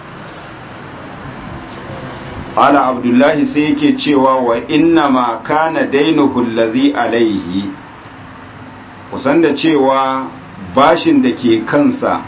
Speaker 1: Ala Abdullahi sai yake cewa wa inna ma kana dainuhu allazi alaihi, kusan da cewa bashin da ke kansa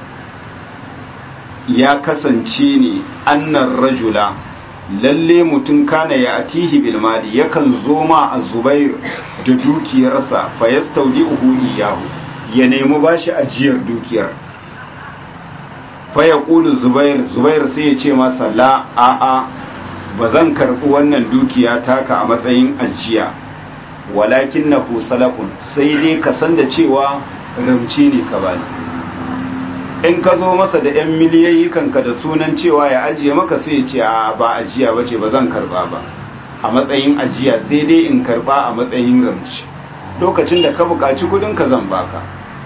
Speaker 1: ya kasance ne annar rajula, lalle mutum kana ya atihi bil mali, yakan zo ma az-Zubair da dukiyarsa, fa yastawdi'uhu iyahu, ya nemi bashi ajiyar dukiyar. Fa yaqulu Zubair sai ya ce masa la a'a, ba zan karɓi wannan dukiya taka a matsayin ajiya, walakin na salafun, sai dai ka san da cewa ramci ne ka bani. In ka zo masa da 'yan miliyayi kanka da sunan cewa ya ajiye maka, sai ya ce a ba ajiya ba ce, ba zan karɓa ba a matsayin ajiya, sai dai in karɓa a matsayin ramci. Lokacin da ka buƙaci kudinka zan baka.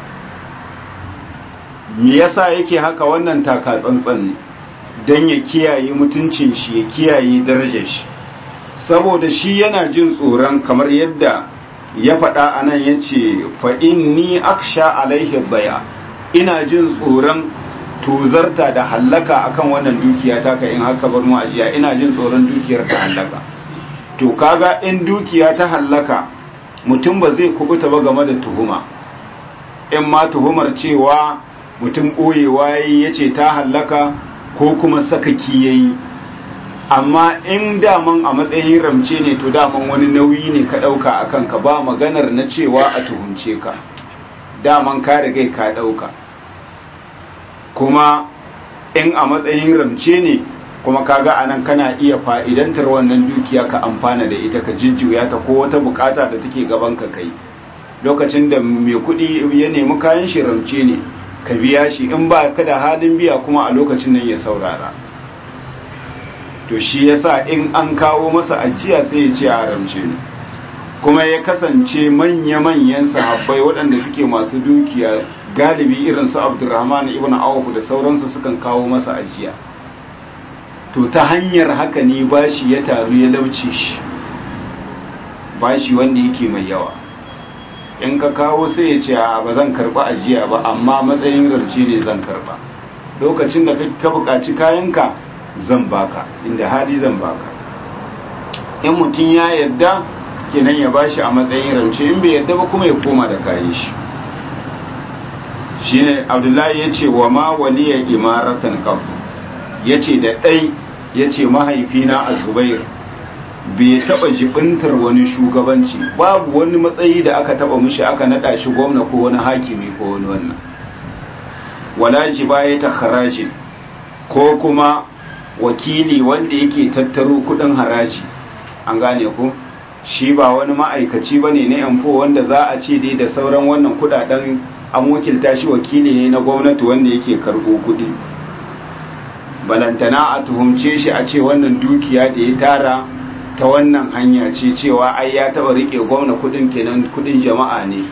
Speaker 1: Me yasa yake haka? Wannan taka tsantsan ne, don ya kiyaye mutuncin shi, ya kiyaye darajar shi, saboda shi yana jin tsoron, kamar yadda ya faɗa a nan, ya ce fa'in ni aksha alaihi baya, ina jin tsoron tozarta da hallaka akan wannan dukiya taka, in haka bar mu ajiya, ina jin tsoron dukiyar ta hallaka. To kaga in dukiya ta hallaka, mutum ba zai kubuta ba game da tuhuma, in ma tuhumar cewa mutum ɓoyewa ya ce ta hallaka, ko kuma sakaki ya yi. Amma in daman a matsayin ramce ne, to daman wani nauyi ne ka ɗauka a kanka, ba maganar na cewa a tuhumce ka. daman ka rigai ka ɗauka, kuma in a matsayin ramce ne kuma kaga anan kana iya fa'idantar wannan dukiya ka amfana da ita ka jijjuya ta ko wata bukata da take gaban ka kai. Lokacin da mai kuɗi ya nemi kayan shi ramce ne ka biya shi, in ba ka da halin biya kuma a lokacin nan ya saurara. To shi yasa in an kawo masa ajiya sai ya ce a ramce ne. Kuma ya kasance manya-manyan sahabbai waɗanda suke masu dukiya galibi irin su Abdurrahman ibn Auf da sauransu sukan kawo masa ajiya. To ta hanyar haka ne bashi ya taru ya lauce shi, bashi wanda yake mai yawa. In ka kawo sai ya ce ba zan karba ajiya ba, amma matsayin rance ne zan karba. Lokacin da ka buƙaci kayanka zan baka, inda hali zan baka. In mutum ya yarda kenan ya bashi a matsayin rance, in bai yarda ba kuma ya koma da kayan shi. Shine Abdullahi ya ce wa ma waliya imaratan qab, ya ce da ɗai ya ce mahaifina a Zubair bai taɓa jibintar wani shugabanci, babu wani matsayi da aka taɓa mishi aka naɗa shi gwamna ko wani hakimi ko wani wannan, wala jibaya ta haraji ko kuma wakili wanda yake tattaro kuɗin haraji. An gane ku, shi ba wani ma'aikaci ba ne na yanfo wanda za a ce dai da sauran wannan kuɗaɗen an wakilta shi wakili ne na gwamnati wanda yake karɓo kuɗi. Balantana a tuhumce shi a ce wannan dukiya da ya tara ta wannan hanya ce, cewa ai ya taba rike gwamna kudin, kenan kudin jama'a ne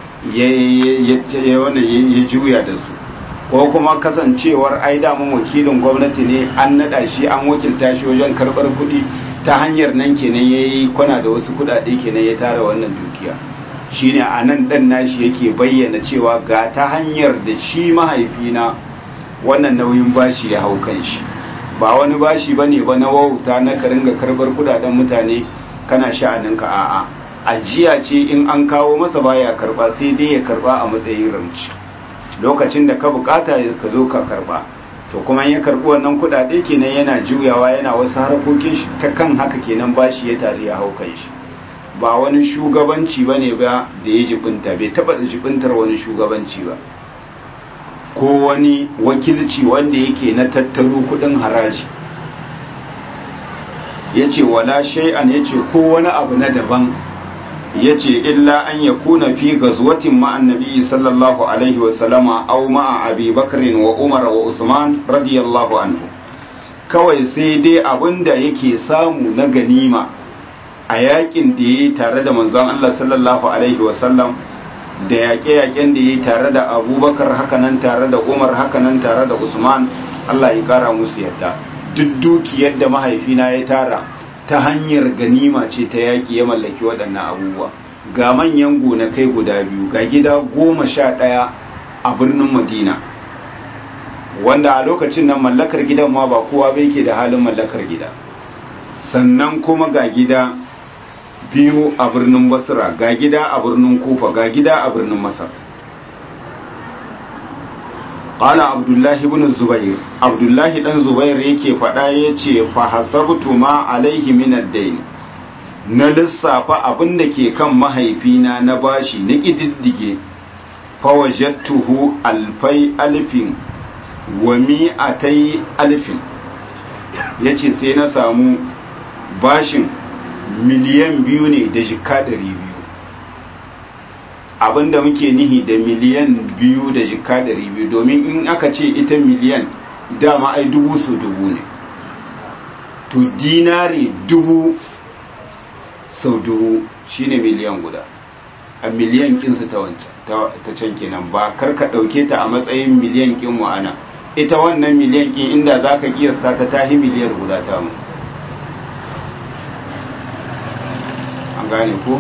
Speaker 1: ya juya da su, ko kuma kasancewar ai damun wakilin gwamnati ne an nada shi an wakilta shi wajen karbar kudi, ta hanyar nan kenan yayi kwana da wasu kudade kenan ya tara wannan dukiya. Shine anan dan nashi yake bayyana cewa ga ta hanyar da shi mahaifina wannan nauyin bashi ya hau kan shi, ba wani bashi bane ba na wauta na ka ringa karbar kudaden mutane kana sha'aninka, a'a ajiya ce in an kawo masa baya karba, sai dai ya karba a matsayin ramci. Lokacin da ka bukata ka zo ka karba, to kuma ya karbi wannan kudade kenan yana juyawa yana wasu harkokin shi, ta kan haka kenan bashi ya tare ya hau kan shi. Ba wani shugabanci bane ba da ya jibinta, bai taba da jibintar wani shugabanci ba ko wani wakilci wanda yake na tattaro kudin haraji. Yace wala shay'an, yace ko wani abu na daban, yace illa an yakuna fi gazwatin ma'an nabi sallallahu alaihi wa sallama aw ma'a Abi Bakr wa Umar wa Usman radiyallahu anhu, kawai sai dai abinda yake samu na ganima a yakin da yayi tare da manzon Allah sallallahu alaihi wa sallam, da yaƙe-yaƙen da yi tare da Abubakar, hakanan tare da Umar, hakanan tare da Usman, Allah ya kara musu yadda. Duk dukiyar da mahaifina ya tara ta hanyar ganima ce ta yaƙi ya mallaki waɗannan abubuwa. Ga manyan gonakai guda biyu, ga gida 11 a birnin Madina, wanda a lokacin nan mallakar gidan ma ba kowa bai ke da halin mallakar gida. Sannan kuma ga gida biyu a birnin Basra, ga gida a birnin Kufa, ga gida a birnin Masar. Qala Abdullah ibn Zubair, Abdullah dan Zubair yake faɗa yace fa hasabtu ma alaihi min ad-dayn, na lissafa abin da ke kan mahaifina na bashi na kididdige, fa wajadtuhu alfai alfin wa mi'atai alfin, yace sai na samu bashin miliyan 2 ne da jika 200. Abinda muke nihi da miliyan 2 da jika 200, domin in aka ce ita miliyan dama ai 1000 su 1000 ne, to dinari 1000 sau 1000 shine miliyan guda. A miliyan kinsu ta wancan ta can kenan, ba karka dauke ta a matsayin miliyan kin mu ana, ita wannan miliyan kin inda zaka kiyasta ta tahi miliyar guda ta mu. An gane ko?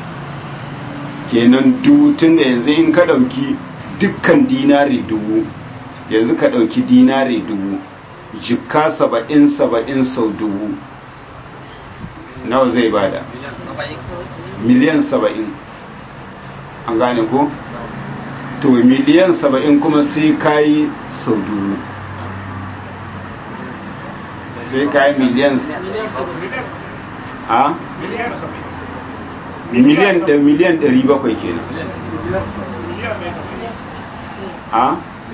Speaker 1: Kenan tun da yanzu in ka ɗauki dukkan dinari 1000, yanzu ka ɗauki dinari 1000, jikka 70 sau 1000 nawa zai bada? Miliyan 70. An gane ko? To miliyan 70 kuma sai kayi sau 1000, sai kayi miliyan miliyan 700 kenan. a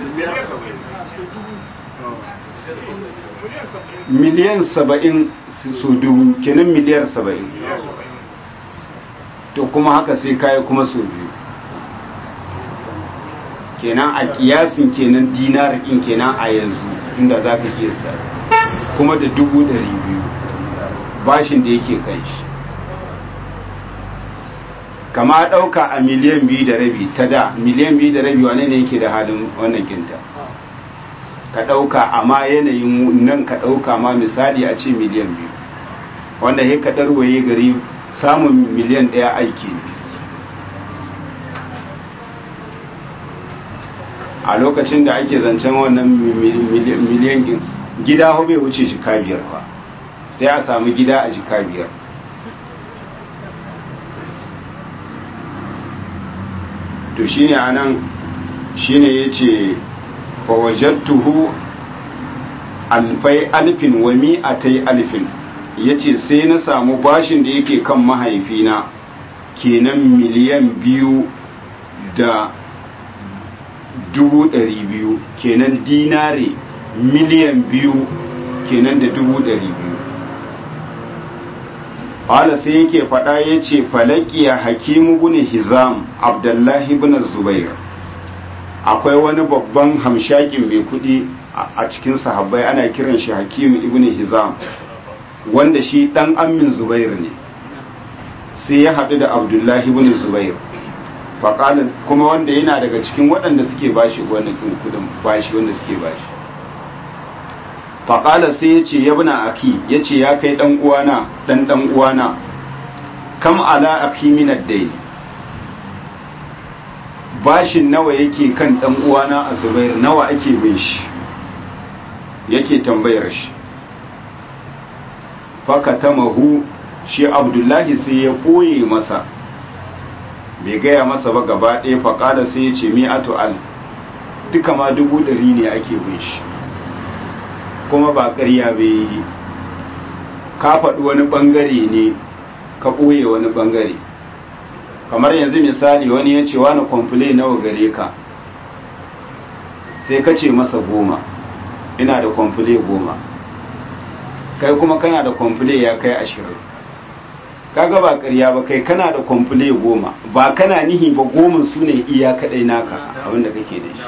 Speaker 1: miliyan 70 su dubu kenan miliyar 70 to kuma haka sai kayi kuma su biyu kenan a kiyasin kenan dinar in kenan a yanzu inda za ka kiyasta kuma da 200,000 bashin da yake kai shi kama ɗauka a miliyan 2.5 ta da miliyan 2.5 wane ne yake da halin wannan kinta ka ɗauka amma yanayin nan ka ɗauka ma misali a ce miliyan 2 wanda ya ka ɗarwaye gari samun miliyan 1 aiki ne a lokacin da ake zancen wannan miliyan gida ho bai wuce shi kabiyar ba sai a samu gida a jika 5 to shine anan shine yace fa wajadtuhu alfin wa mi'atai alfin yace sai na samu bashin da yake kan mahaifina kenan miliyan 2,200,000 kenan dinare miliyan 2 kenan da 200,000 ala sai yake faɗa ya ce falakiya hakimu bin hizam abdullahi bin zubair akwai wani babban hamshakin mai kuɗi a cikin sahabbai ana kiran shi hakimu ibn hizam wanda shi ɗan ammin zubair ne sai ya haɗu da abdullahi bin zubair faƙala kuma wanda yana daga cikin waɗanda suke bashi wani kudin bashi wanda suke bashi faƙala sai ya ce yabna aki ya ce ya kai ɗan uwana kam ala aki minar dai bashin nawa yake kan ɗan uwana a zubair nawa ake bin shi yake tambayar shi fakatamahu shi abdullahi sai ya ɓoye masa bai gaya masa ba gaba ɗaya faƙada sai ya ce mi'atu alf duka ma 100,000 ne ake bin shi kuma ba ƙarya bai yi ka faɗi wani ɓangare ne ka ɓoye wani ɓangare kamar yanzu misali wani ya ce wani kwamfule nawa gare ka sai ka ce masa 10 ina da kwamfule 10 kai kuma kana da kwamfule ya kai 20 kaga ba ƙarya ba kai kana da kwamfule 10 ba kana nihi ba 10 su ne iya kaɗai naka abinda kake da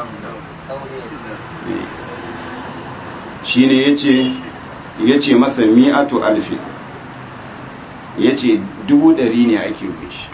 Speaker 1: shi ne ya ce masa mi'atu alfi ya ce 100,000 ne ake shi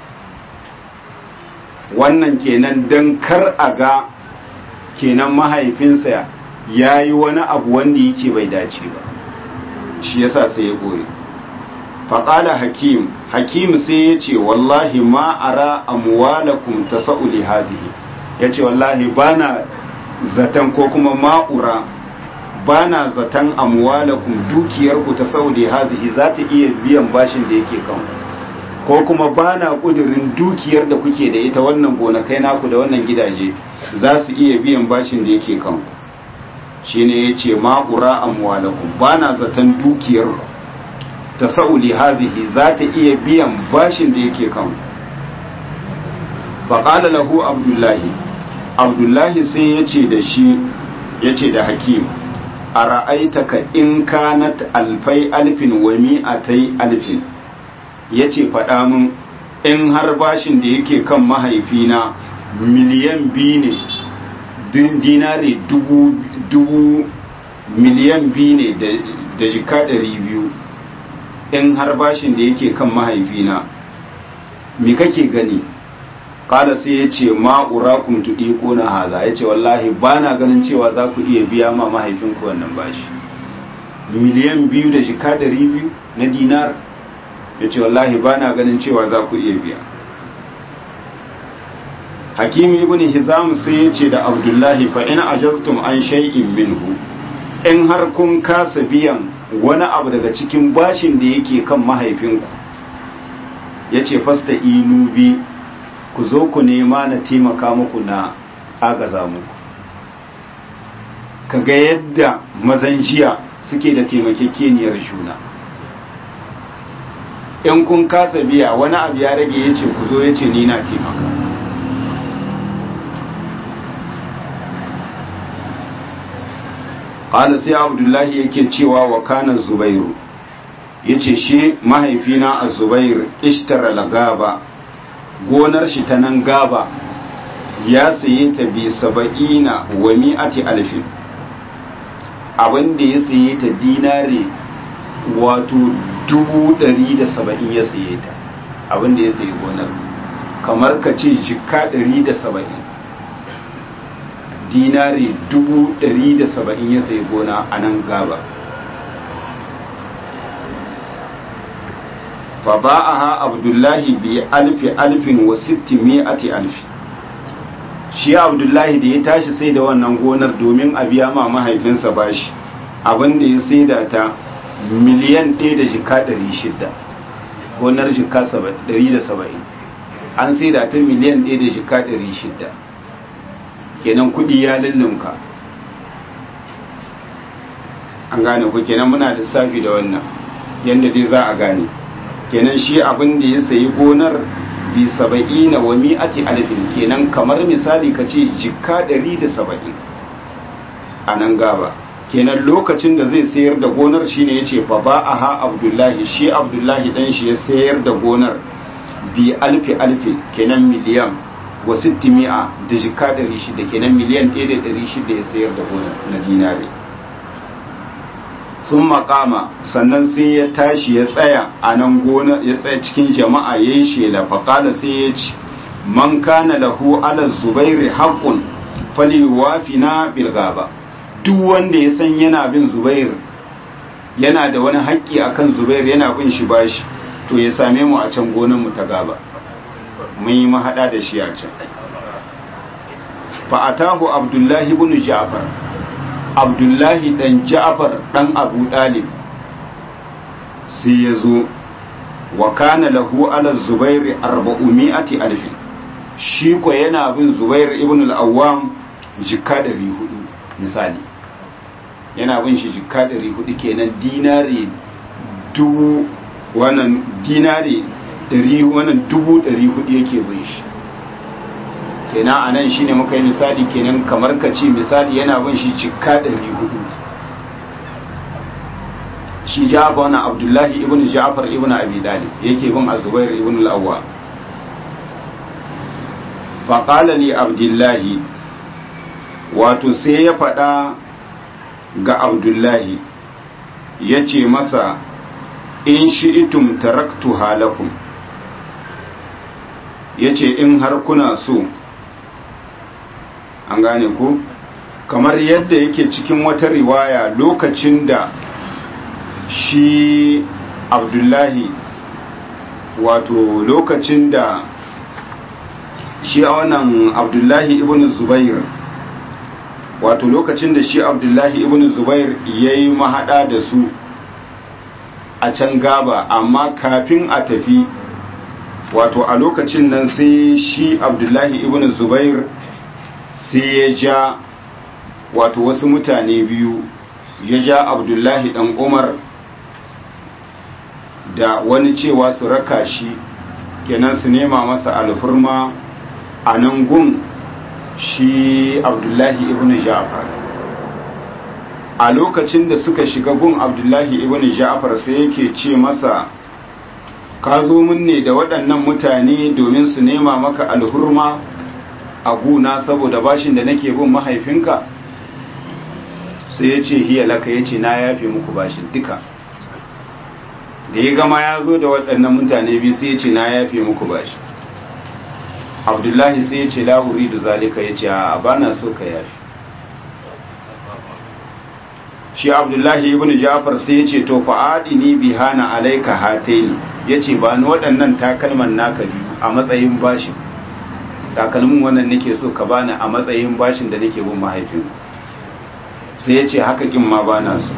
Speaker 1: wannan kenan don kar a ga kenan mahaifinsa ya yi wani abu wanda yake bai dace ba shi yasa sai ya goye faƙala hakim sai ya ce wallahi ma'ara amwalakum tasa'uli hadihi ya ce wallahi bana zaton ko kuma ma'ura bana zaton amwalakum dukiyarku tasa'uli hadihi za ta iya biyan bashin da yake kan ko kuma bana kudirin dukiyar da kuke da ita wannan gonakai naku da wannan gidaje za su iya biyan bashin da yake kan shine yace ma'ura amwalakum bana zaton dukiyarku tasa'uli hadhihi za ta iya biyan bashin da yake kan faqala lahu abdullahi sai yace da hakim ara'aitaka in kanat alfin wa mi'atai alfin yace faɗa min in har bashin da yake kan mahaifina miliyan 2 ne dinare miliyan 2 ne da jika 200 in har bashin da yake kan mahaifina me kake gani kada sai ya ce ma'urakum tuɗiƙo na haza ya ce wallahi ba na ganin cewa za ku iya biya ma mahaifinku wannan bashi miliyan 2 da jika 200 na dinar ya ce wallahi ba na ganin cewa za ku iya biya hakim ibn hizam sai ya ce da abdullahi fa in ajaztum an shay'in minhu in har kun kasa biyan wani abu daga cikin bashin da yake kan mahaifinku ya ce fasta inubi ku zo ku nema na taimaka muku na agaza muku kaga yadda mazan jiya suke da taimakekeniyar juna in kun kasa biya wani abu ya rage ya ce ku zo ya ce ni na taimaka qala sai abdullahi yake cewa wa kana zubairu yace shi mahaifina az-zubair ishtara lagaba gonar shi ta nan gaba ya saye ta bi 70 wa 100 alfin abinda ya saye ta dinare wato 170 ya saye ta abinda ya saye gonar kamar ka ce jikka 170 dinare 170 ya saye gona a nan gaba fa ba'aha abdullahi bi alfin wa 600 alfi shi abdullahi da ya tashi sai da wannan gonar domin a biya ma mahaifinsa bashi abinda ya sai da ta miliyan 1 da jika 600 gonar jika 170 an sai da ta miliyan 1 da jika 600 kenan kudi ya lullunka an gane ku kenan muna lissafi da wannan yadda dai za a gane kenan shi abin da ya sayi gonar bi 70 wa 100 alfin kenan kamar misali ka ce jikka 170 a nan gaba kenan lokacin da zai sayar da gonar shine yace fa ba'aha abdullahi shi abdullahi dan shi ya sayar da gonar bi alfi kenan miliyan wa 600 da jikka 600 kenan miliyan 1,600 ya sayar da gonar na dinari sun makama sannan sai ya tashi ya tsaya a nan gona ya tsaya cikin jama'a ya yi shela faƙala sai ya ci man kana lahu ala zubairi haƙƙun faliwafina bilgaba duk wanda ya san yana bin zubair yana da wani haƙƙi akan zubair yana bin shi bashi to ya same mu a can gonan mu ta gaba mun yi mahaɗa da shi a can fa'atahu abdullahi ibn ja'far abdullahi dan ja'far dan abu dalib sai ya zo wa kana lahu ala zubair 400 alfi shi ko yana bin zubair ibn al-awwam jikka 400 misali yana bin shi jikka 400 kenan dinari dubu wannan dinari 100 wannan 400 yake bin shi kenan anan shine muka yi misali kenan kamar ka ce misali yana bin shi jikka 400 shi Ja'far wannan Abdullahi ibn Ja'far ibn Abi Talib yake bin Az-Zubair ibn al-Awwam fa qala li Abdullahi wato sai ya faɗa ga Abdullahi yace masa in shi'tum taraktu halakum yace in har kuna so an gane ko kamar yadda yake cikin wata riwaya lokacin da shi Abdullahi wato lokacin da shi a wannan Abdullahi ibn Zubair wato lokacin da shi Abdullahi ibn Zubair yayi mahada da su a can gaba amma kafin a tafi wato a lokacin nan sai shi Abdullahi ibn Zubair sai ya ja wato wasu mutane biyu ya ja Abdullahi dan Umar da wani cewa su raka shi kenan su nema masa alfurma a nan gun shi Abdullahi ibn Ja'far a lokacin da suka shiga gun Abdullahi ibn Ja'far sai yake ce masa ka zo mun ne da waɗannan mutane domin su nema maka alhurma a guna saboda bashin da nake bin mahaifinka sai ya ce hiya laka ya ce na yafe muku bashin duka da ya gama ya zo da waɗannan mutane biyu sai ya ce na yafe muku bashi Abdullahi sai ya ce lahuri da zalika ya ce a bana so ka yafe shi Abdullahi ibn Ja'far sai ya ce to fa'adini bihana alayka hataini yace ba ni waɗannan takalman naka biyu a matsayin bashin takalmin wannan nake so ka bani a matsayin bashin da nake bin mahaifin sai ya ce haka kin ma bana so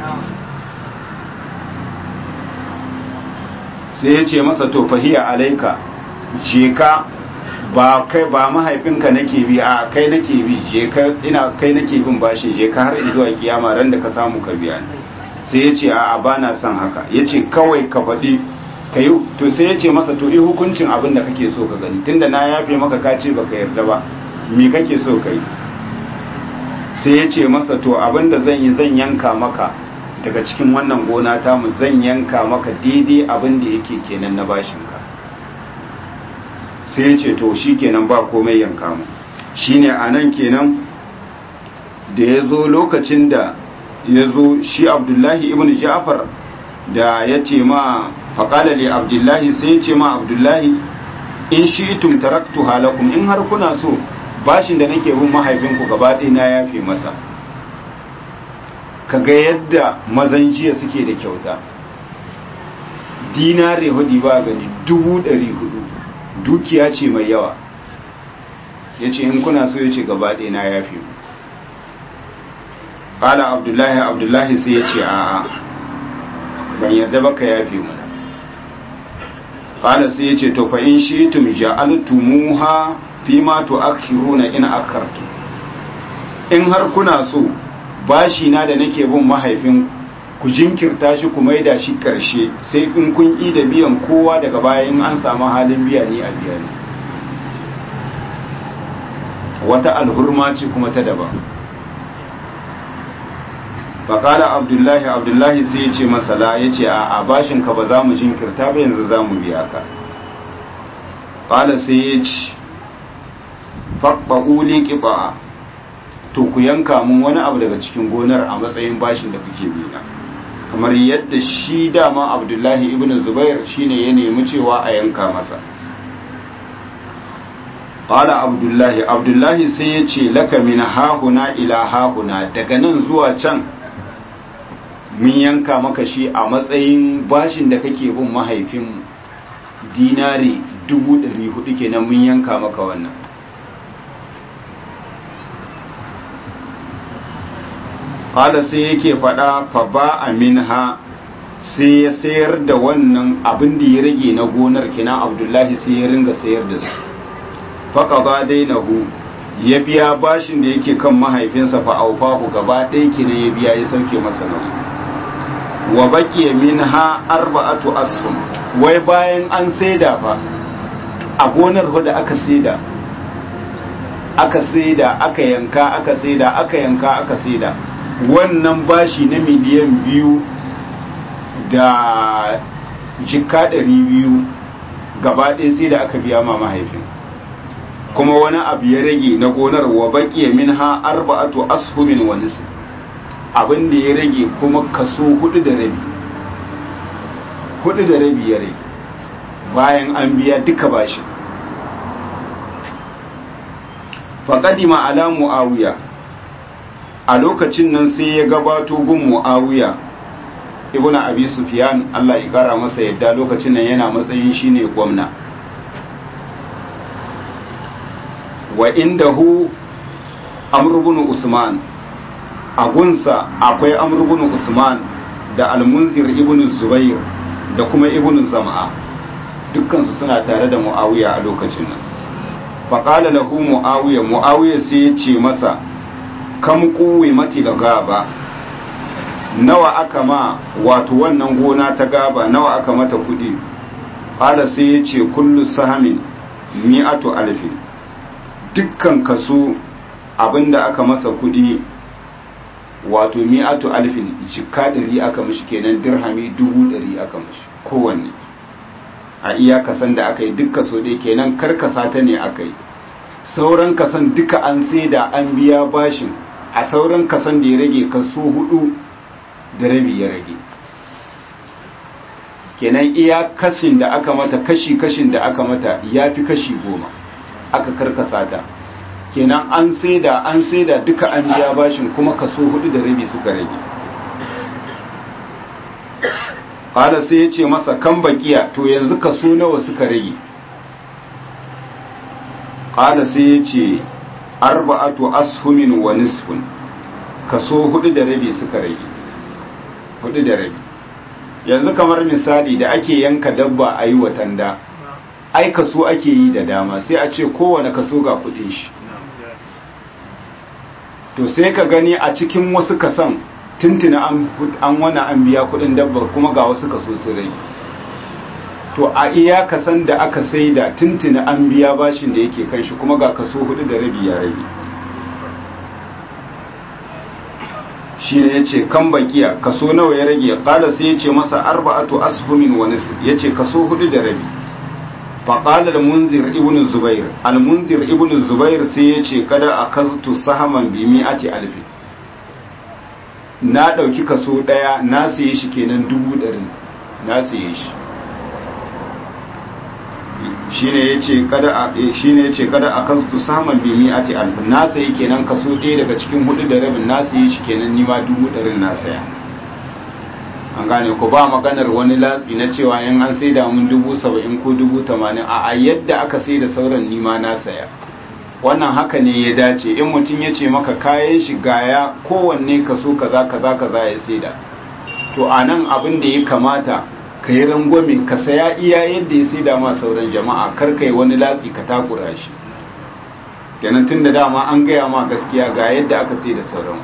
Speaker 1: sai ya ce masa to fahiya alaika je ka ba kai ba mahaifinka nake bi a kai nake bi je ka ina kai nake bin bashi je ka har zuwa kiyama ran da ka samu ka biya ni sai ya ce a bana son haka ya ce kawai ka faɗi ka yi to sai ya ce masa to yi hukuncin abin da kake so ka gani tunda na yafe maka ka ce baka yarda ba me kake so ka yi sai ya ce masa to abinda zan yi zan yanka maka daga cikin wannan gona ta mu zan yanka maka daidai abinda yake kenan na bashinka. sai ya ce to shi kenan ba komai yanka mu. shine anan kenan da ya zo lokacin da ya zo shi Abdullahi ibn Ja'far da ya ce ma faƙala li Abdullahi, sai ya ce ma Abdullahi in shi'tum taraktu halakum, in har kuna so bashin da nake bin mahaifinku gaba ɗaya na yafe masa. Kaga yadda mazan jiya suke da kyauta, dinare hudi ba gani 400, dukiya ce mai yawa. Ya ce in kuna so ya ce gaba ɗaya na yafe mu. Ƙala Abdullahi sai ya ce a'a ban yarda ba ka yafe mana. Ƙala sai ya ce to fa in shi'tum ja'altumuha fi ma tu'akhiruna in akartu, in har kuna so bashi na da nake bin mahaifin ku jinkirta shi ku maida shi karshe sai in kun yi da biyan kowa daga baya in an samu halin biya ni a biya ni. Wata alhurma ce kuma ta daban. faƙala Abdullahi sai ya ce masala, ya ce a bashinka ba za mu jinkirta ba, yanzu za mu biya ka. ƙala sai ya ce faɓɓa'uli ƙiɓa, to ku yanka mun wani abu daga cikin gonar a matsayin bashin da kuke bina, kamar yadda shi dama Abdullahi ibn Zubair shine ya nemi cewa a yanka masa. ƙala Abdullahi sai ya ce laka min hahuna ila hahuna, daga nan zuwa can mun yanka maka shi a matsayin bashin da kake bin mahaifin dinari 400 kenan, mun yanka maka wannan. Kala sai yake faɗa fa ba a minha, sai ya sayar da wannan abin da ya rage na gonar kina Abdullahi sai ya ringa sayar da su. Faka ba dainahu, ya biya bashin da yake kan mahaifinsa fa aufahu gaba ɗaya kenan ya biya, ya sauke masa nauyi. Wa baqiya minha 4 ashum, wai bayan an saida fa a gonar da aka saida aka yanka wannan bashi na miliyan 2 da jikka 200 gaba ɗaya sai da aka biya ma mahaifin, kuma wani abu ya rage na gonar. Wa baqiya minha 4 ashumin wa nisf, abin da ya rage kuma kaso 4.5 ya rage bayan an biya duka bashi. faƙadima ala mu'awiya, a lokacin nan sai ya gabato gun mu'awiya ibn abi sufyan, Allah ya kara masa yadda, lokacin nan yana matsayin shine gwamna. wa indahu amr ibn usman, a gunsa akwai amr ibn usman da al-munzir ibn zubair da kuma ibn zam'a, dukkansu suna tare da mu'awiya a lokacin nan. faƙala lahu mu'awiya sai ya ce masa kam kuwe mati da gaba, nawa aka ma wato wannan gona ta gaba, nawa aka mata kuɗi. ƙala sai ya ce kullu sahamin 100,000, dukkan kaso abinda aka masa kuɗi wato 100,000 jikka 100 aka mishi kenan, dirhami 100,000 aka mishi kowanne a iya kasan da aka yi. duk kaso dai kenan karkasa ta ne aka yi, sauran kasan duka an sai da an biya bashin, a sauran kasan da ya rage kaso 4.5 ya rage, kenan iya kashin da aka mata, kashin da aka mata ya fi kashi 10 aka karkasa ta, kenan an sai da duka an biya bashin kuma kaso 4.5 suka rage. Ƙala sai ya ce masa kan bakiya, to yanzu kaso nawa suka rage. Ƙala sai ya ce 4 ashumin wa nisfun, kaso 4.5 suka rage, 4.5. yanzu kamar misali da ake yanka dabba a yi watanda, ai kaso ake yi da dama, sai a ce kowane kaso ga kudin shi. To sai ka gani a cikin wasu kasan tuntuna an wani an biya kudin dabbar, kuma ga wasu kaso su rai. To a iya kasan da aka sai da tuntuna an biya bashin da yake kan shi, kuma ga kaso 4.5 ya rage. shi ne ya ce kan bakiya kaso nawa ya rage ƙala sai ya ce masa 4 ashumin wa nisf ya ce kaso 4 da rabi faƙala al-munzir ibn zubair al-munzir ibn zubair sai ya ce kada a kastu sahaman bi mi'ati alfi na ɗauki kaso ɗaya na saye shi kenan 100,000 na saye shi shine yace kada a kastu saman bi mi'ati alf na sayi kenan kaso ɗaya daga cikin 4 da rabin na saye shi kenan nima 100,000 na saya. An gane ku ba maganar wani latsi na cewa in an sai da mun 70,000 ko 80,000 a yadda aka sai da sauran nima na saya. Wannan haka ne ya dace in mutum ya ce maka kayan shi gaya kowanne kaso kaza ya sai da, to a nan abin da ya kamata ka yi rangwame ka saya iya yadda ya sai da ma sauran jama'a kar ka yi wani latsi ka takura shi kenan tun da dama an gaya ma gaskiya ga yadda aka sai da sauran.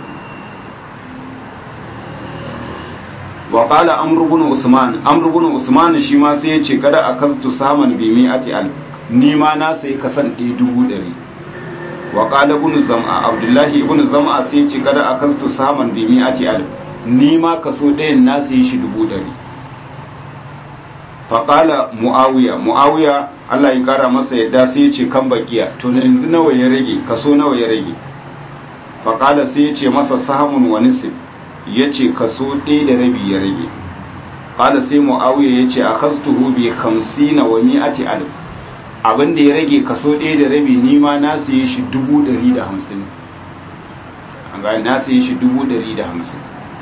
Speaker 1: wa qala amr ibn usman shi ma sai ya ce kada akastu saman bi mi'ati al ni ma na sai kasan 100,000. wa qala ibn zam'a abdullahi ibn zam'a sai ya ce kada akastu saman bi mi'ati al ni ma kaso ɗayan na sai shi 100,000. faƙala mu'awiya Allah ya ƙara masa yadda sai ya ce kan bakiya to yanzu nawa ya rage kaso nawa ya rage faƙala sai ya ce masa sahamun wa nisib ya ce kaso 1 da rabi ya rage ƙala sai mu'awiya ya ce a kastuhu bi 50 wa 100 alif abinda ya rage kaso 1 da rabi nima na saye shi 150. an gani na saye shi 150.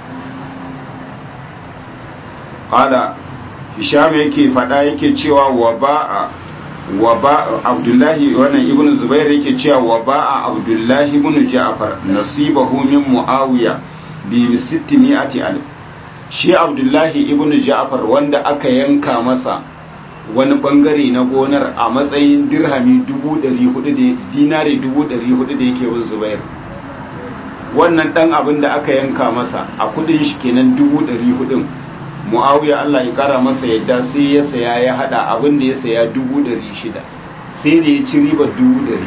Speaker 1: ƙala Hisham yake fada yake cewa wa ba'a Abdullahi wannan Ibn Zubair yake cewa wa ba'a Abdullahi ibn Ja'far nasibahu min Muawiya bi 600 alf. Shi Abdullahi ibn Ja'far wanda aka yanka masa wani bangare na gonar a matsayin dirhami 400 da dinare 400 da yake bin Zubair. Wannan dan abin da aka yanka masa a kudin shi kenan 400. Muawiya Allah ya kara masa yadda sai ya saya ya hada abin da ya saya 600 sai da ya ci riba 200.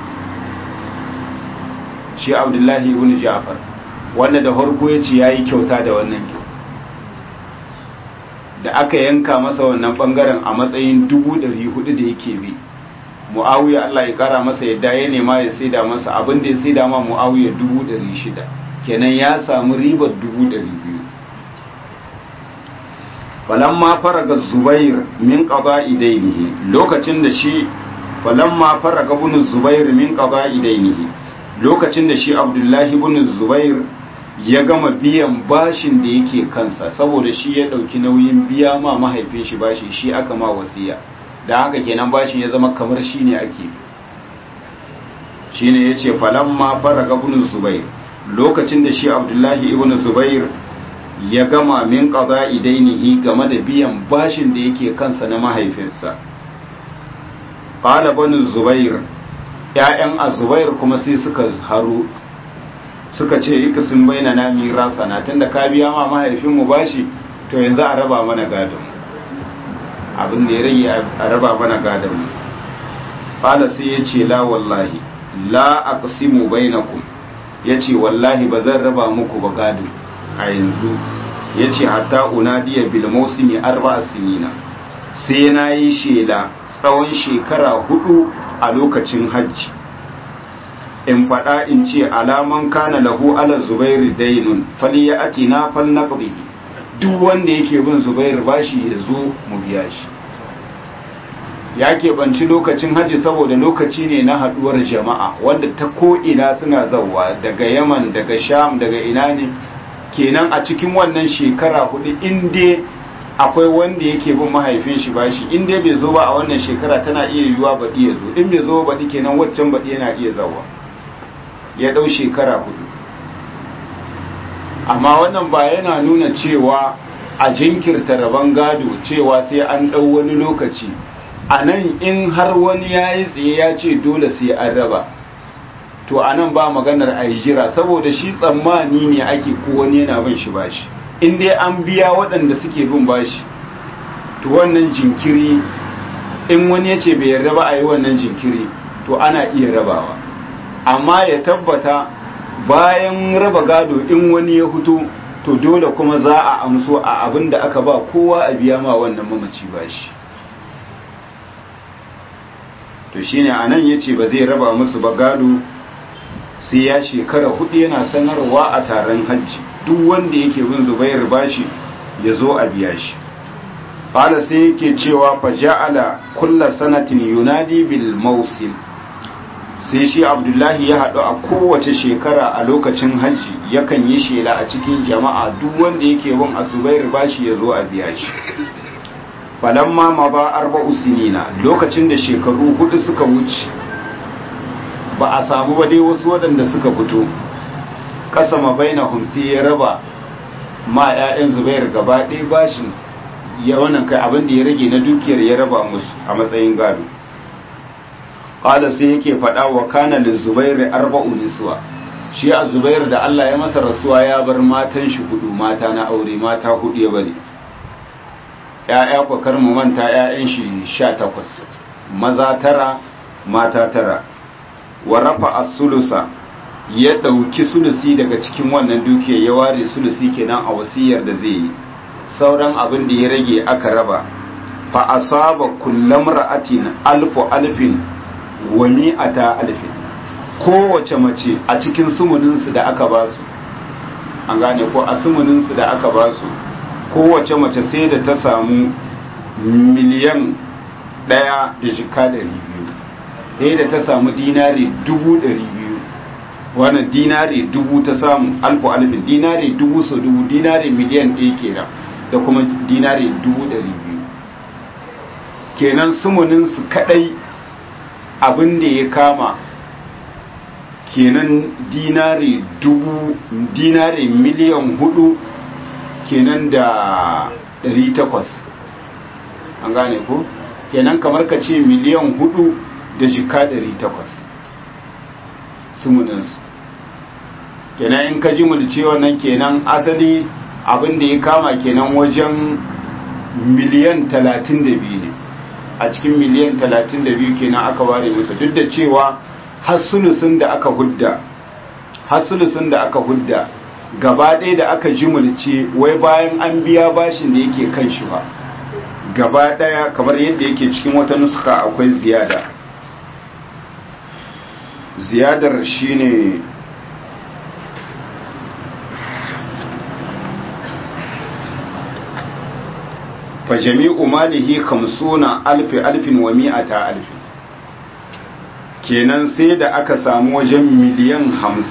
Speaker 1: Shi Abdullahi ibn Ja'far wanda da farko ya ce yayi kyauta da wannan kyau da aka yanka masa wannan bangaren a matsayin 400 da yake bi. Muawiya Allah ya kara masa yadda ya nema ya saida masa abin da ya saida ma Muawiya 600 kenan ya samu ribar 200. falamma faraga Zubair min qada'i dainihi lokacin da shi falamma faraga ibn Zubair min qada'i dainihi lokacin da shi Abdullahi ibn Zubair ya gama biyan bashin da yake kansa saboda shi ya dauki nauyin biya ma mahaifin shi bashi shi aka ma wasiya dan haka kenan bashin ya zama kamar shi ne ake shine yace falamma faraga ibn Zubair lokacin da shi Abdullahi ibn Zubair ya gama min qada'i dainihi game da biyan bashin da yake kansa na mahaifinsa. Qala banu Zubair ƴaƴan Az-Zubair kuma sai suka haro suka ce ika sun bayyana na mirasa na tunda ka biya ma mahaifin mu bashi to yanzu a raba mana gadon abin da ya rage a raba mana gadon mu. Qala sai ya ce la wallahi la aqsimu bainakum yace wallahi bazan raba muku ba gado a yanzu ya ce hatta unadiya bil mausimi 4 sinina sai na yi shela tsawon shekara 4 a lokacin hajji in faɗa in ce alaman kana lahu ala zubairu dainun fali ya ati na fal naqdi duk wanda yake bin zubairu bashi ya zo mu biya shi. Ya keɓanci lokacin hajji saboda lokaci ne na haɗuwar jama'a wanda ta ko'ina suna zauwa daga Yaman daga Sham daga ina ne kenan a cikin wannan shekara 4 inda akwai wanda yake bin mahaifin shi bashi inda bai zo ba a wannan shekara tana iya yiwuwa baɗi ya zo in bai zo baɗi kenan waccan baɗi yana iya zawa ya ɗau shekara 4 amma wannan ba yana nuna cewa a jinkirta rabon gado cewa sai an ɗau wani lokaci a nan in har wani ya yi tsaye ya ce dole sai an raba to a nan ba maganar a yi jira saboda shi tsammani ne ake ko wani yana bin shi bashi in dai an biya waɗanda suke bin bashi to wannan jinkiri in wani ya ce bai yarda ba a yi wannan jinkiri to ana iya rabawa amma ya tabbata bayan raba gado in wani ya fito to dole kuma za a amso a abin da aka ba kowa a biya ma wannan mamaci bashi. To shine anan yace ba zai raba musu ba gado sai ya shekara 4 yana sanarwa a taron hajji duk wanda yake bin Zubair bashi ya zo a biya shi. Qala sai yake cewa fa ja'ala kullu sanatin yunadi bil mawsim, sai shi Abdullahi ya haɗu a kowace shekara a lokacin hajji yakan yi shela a cikin jama'a duk wanda yake bin Zubair bashi ya zo a biya shi. Falamma ma ba 4 sinina, lokacin da shekaru 4 suka wuce ba a samu ba dai wasu waɗanda suka fito, kasama bainahum sai ya raba ma 'ya'yan Zubair gaba ɗaya bashin ya wannan kai abin da ya rage na dukiyar ya raba musu a matsayin gado. Qala sai yake faɗa wa kana lizubair 4 niswa, shi a Zubair da Allah ya masa rasuwa ya bar matan shi 4, mata na aure mata 4 ya bari. ‘Ya'ya kwakar mu manta ‘ya'yan shi 18, maza 9 mata 9. Wa rafa as-sulusa, ya ɗauki sulusi daga cikin wannan dukiyar ya ware sulusi kenan a wasiyar da zai yi. Sauran abin da ya rage aka raba. Fa asaba kullam ra'atin alfin wa mi'ata alfin. Kowace mace a cikin sumuninsu da aka basu, an gane ko a sumuninsu da aka basu, kowace mace sai da ta samu miliyan 1 da jika 200, ɗaya da ta samu dinari 200,000, wannan dinari 1000 ta samu alfin, dinari 1000 so 1000, dinari miliyan 1 kenan da kuma dinari 200,000 kenan sumuninsu kadai abin da ya kama kenan dinari miliyan 4 kenan da 800, an gane ko kenan kamar ka ce miliyan 4 da jika 800 sumuninsu kenan in ka ji mulce wannan kenan asali abin da ya kama kenan wajen miliyan 32 ne. A cikin miliyan 32 kenan aka ware musu, duk da cewa hasulusun da aka hudda gaba ɗaya da aka jimulce wai bayan an biya bashin da yake kan shi ba gaba ɗaya, kamar yadda yake cikin wata nuska akwai ziyadar shine fa jami'u malihi 50,000 wa 100,000, kenan sai da aka samu wajen miliyan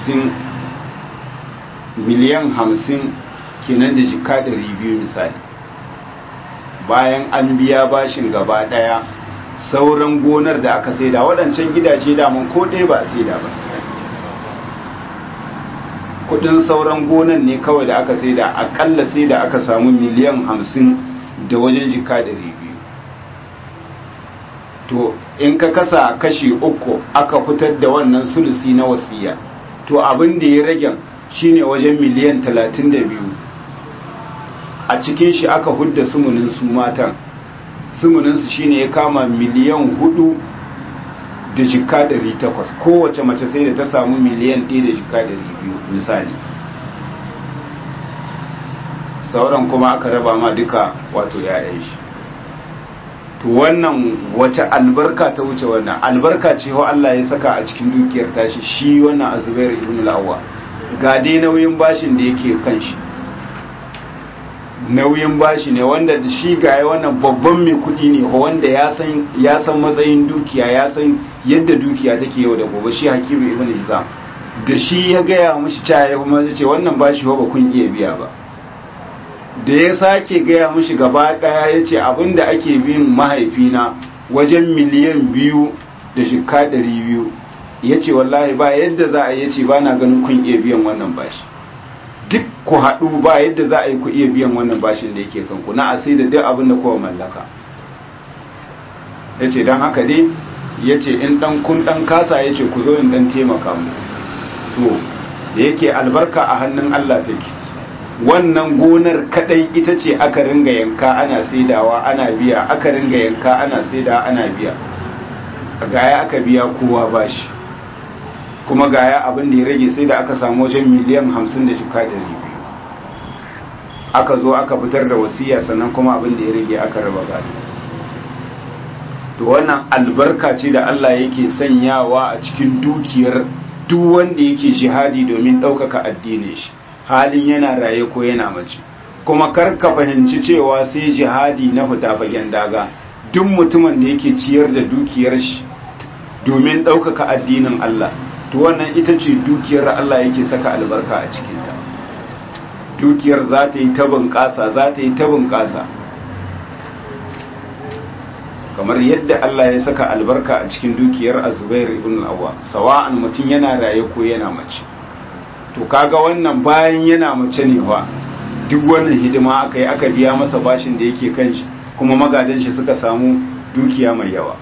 Speaker 1: 50 kenan da jika 200 misali, bayan an biya bashin gaba daya. Sauran gonar da aka saida, waɗancan gidaje daman ko ɗaya ba saida ba, kudin sauran gonan ne kawai da aka saida, akalla sai da aka samu miliyan 50 da wajen jika 200. To in ka kasa kashi 3 aka fitar da wannan sulusi na wasiya, to abin da ya rage shine wajen miliyan 32. A cikin shi aka hudda sumunin su matan, sumunin su shine ya kama miliyan 4 da jika 800, kowace mace sai da ta samu miliyan 1 da jika 200 misali. Sauran kuma aka raba ma duka wato yayan shi. To wannan wace albarka ta wuce wannan? Albarka ce wa Allah ya saka a cikin dukiyar tashi shi wannan Zubair ibn al-Awwa. Ga dai nauyin bashin da yake kan shi, nauyin bashi ne wanda shi ga wannan babban mai kudi ne wanda ya san matsayin dukiya, ya san yadda dukiya take yau da gobe. Shi Hakim ibn Hizam da shi ya gaya mishi cewa ya kuma ce wannan bashi ba kun iya biya ba. Da ya sake gaya mishi gaba daya ya ce abinda ake bin mahaifina wajen miliyan 2 da jika 200, ya ce wallahi ba yadda za a yi, ya ce ba na ganin kun iya biyan wannan bashi, duk ku haɗu ba yadda za a yi ku iya biyan wannan bashin da yake kanku na a sai da duk abin da kowa mallaka. Ya ce don haka dai, ya ce in ɗan kun ɗan kasa, ya ce ku zo in ɗan taimaka mu. To da yake albarka a hannun Allah take, wannan gonar kadai ita ce aka ringa yanka ana saidawa ana biya, aka ringa yanka ana saidawa ana biya, a gaya aka biya kowa bashi. kuma gaya abin da ya rage sai da aka samu wajen miliyan 50 da jika 200 aka zo aka fitar da wasiya sannan kuma abin da ya rage aka raba gado. To wannan albarka ce da Allah yake sanyawa a cikin dukiyar duk wanda yake jihadi domin ɗaukaka addinin shi, halin yana raye ko yana mace. Kuma kar ka fahimci cewa sai jihadi na fita fagen daga, duk mutumin da yake ciyar da dukiyar shi domin ɗaukaka addinin Allah, to wannan ita ce dukiyar Allah yake saka albarka a cikinta. Dukiyar za ta yi ta bunƙasa, za ta yi ta bunƙasa, kamar yadda Allah ya saka albarka a cikin dukiyar Azubair ibn al-Awwa, sawa'an mutum yana raye ko yana mace. To kaga wannan bayan yana mace ne fa duk wannan hidima aka yi, aka biya masa bashin da yake kan shi, kuma magadan shi suka samu dukiya mai yawa.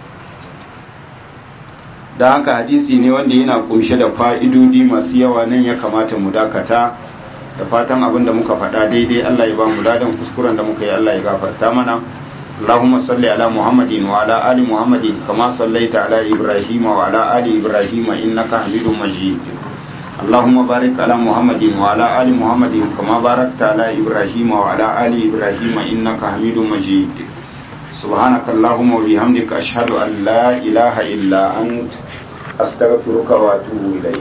Speaker 1: Da haka hadisi ne wanda yana kunshe da fa'idodi masu yawa. Nan ya kamata mu dakata, da fatan abin da muka faɗa daidai Allah ya ba mu ladan, kuskuren da muka yi Allah ya gafarta mana. اللهم صل على محمد وعلى آل محمد كما صليت على إبراهيم وعلى آل إبراهيم إنك حميد مجيد. اللهم بارك على محمد وعلى آل محمد كما باركت على إبراهيم وعلى آل إبراهيم إنك حميد مجيد. سبحانك اللهم وبحمدك أشهد أن لا إله إلا أنت أستغفرك وأتوب إليك.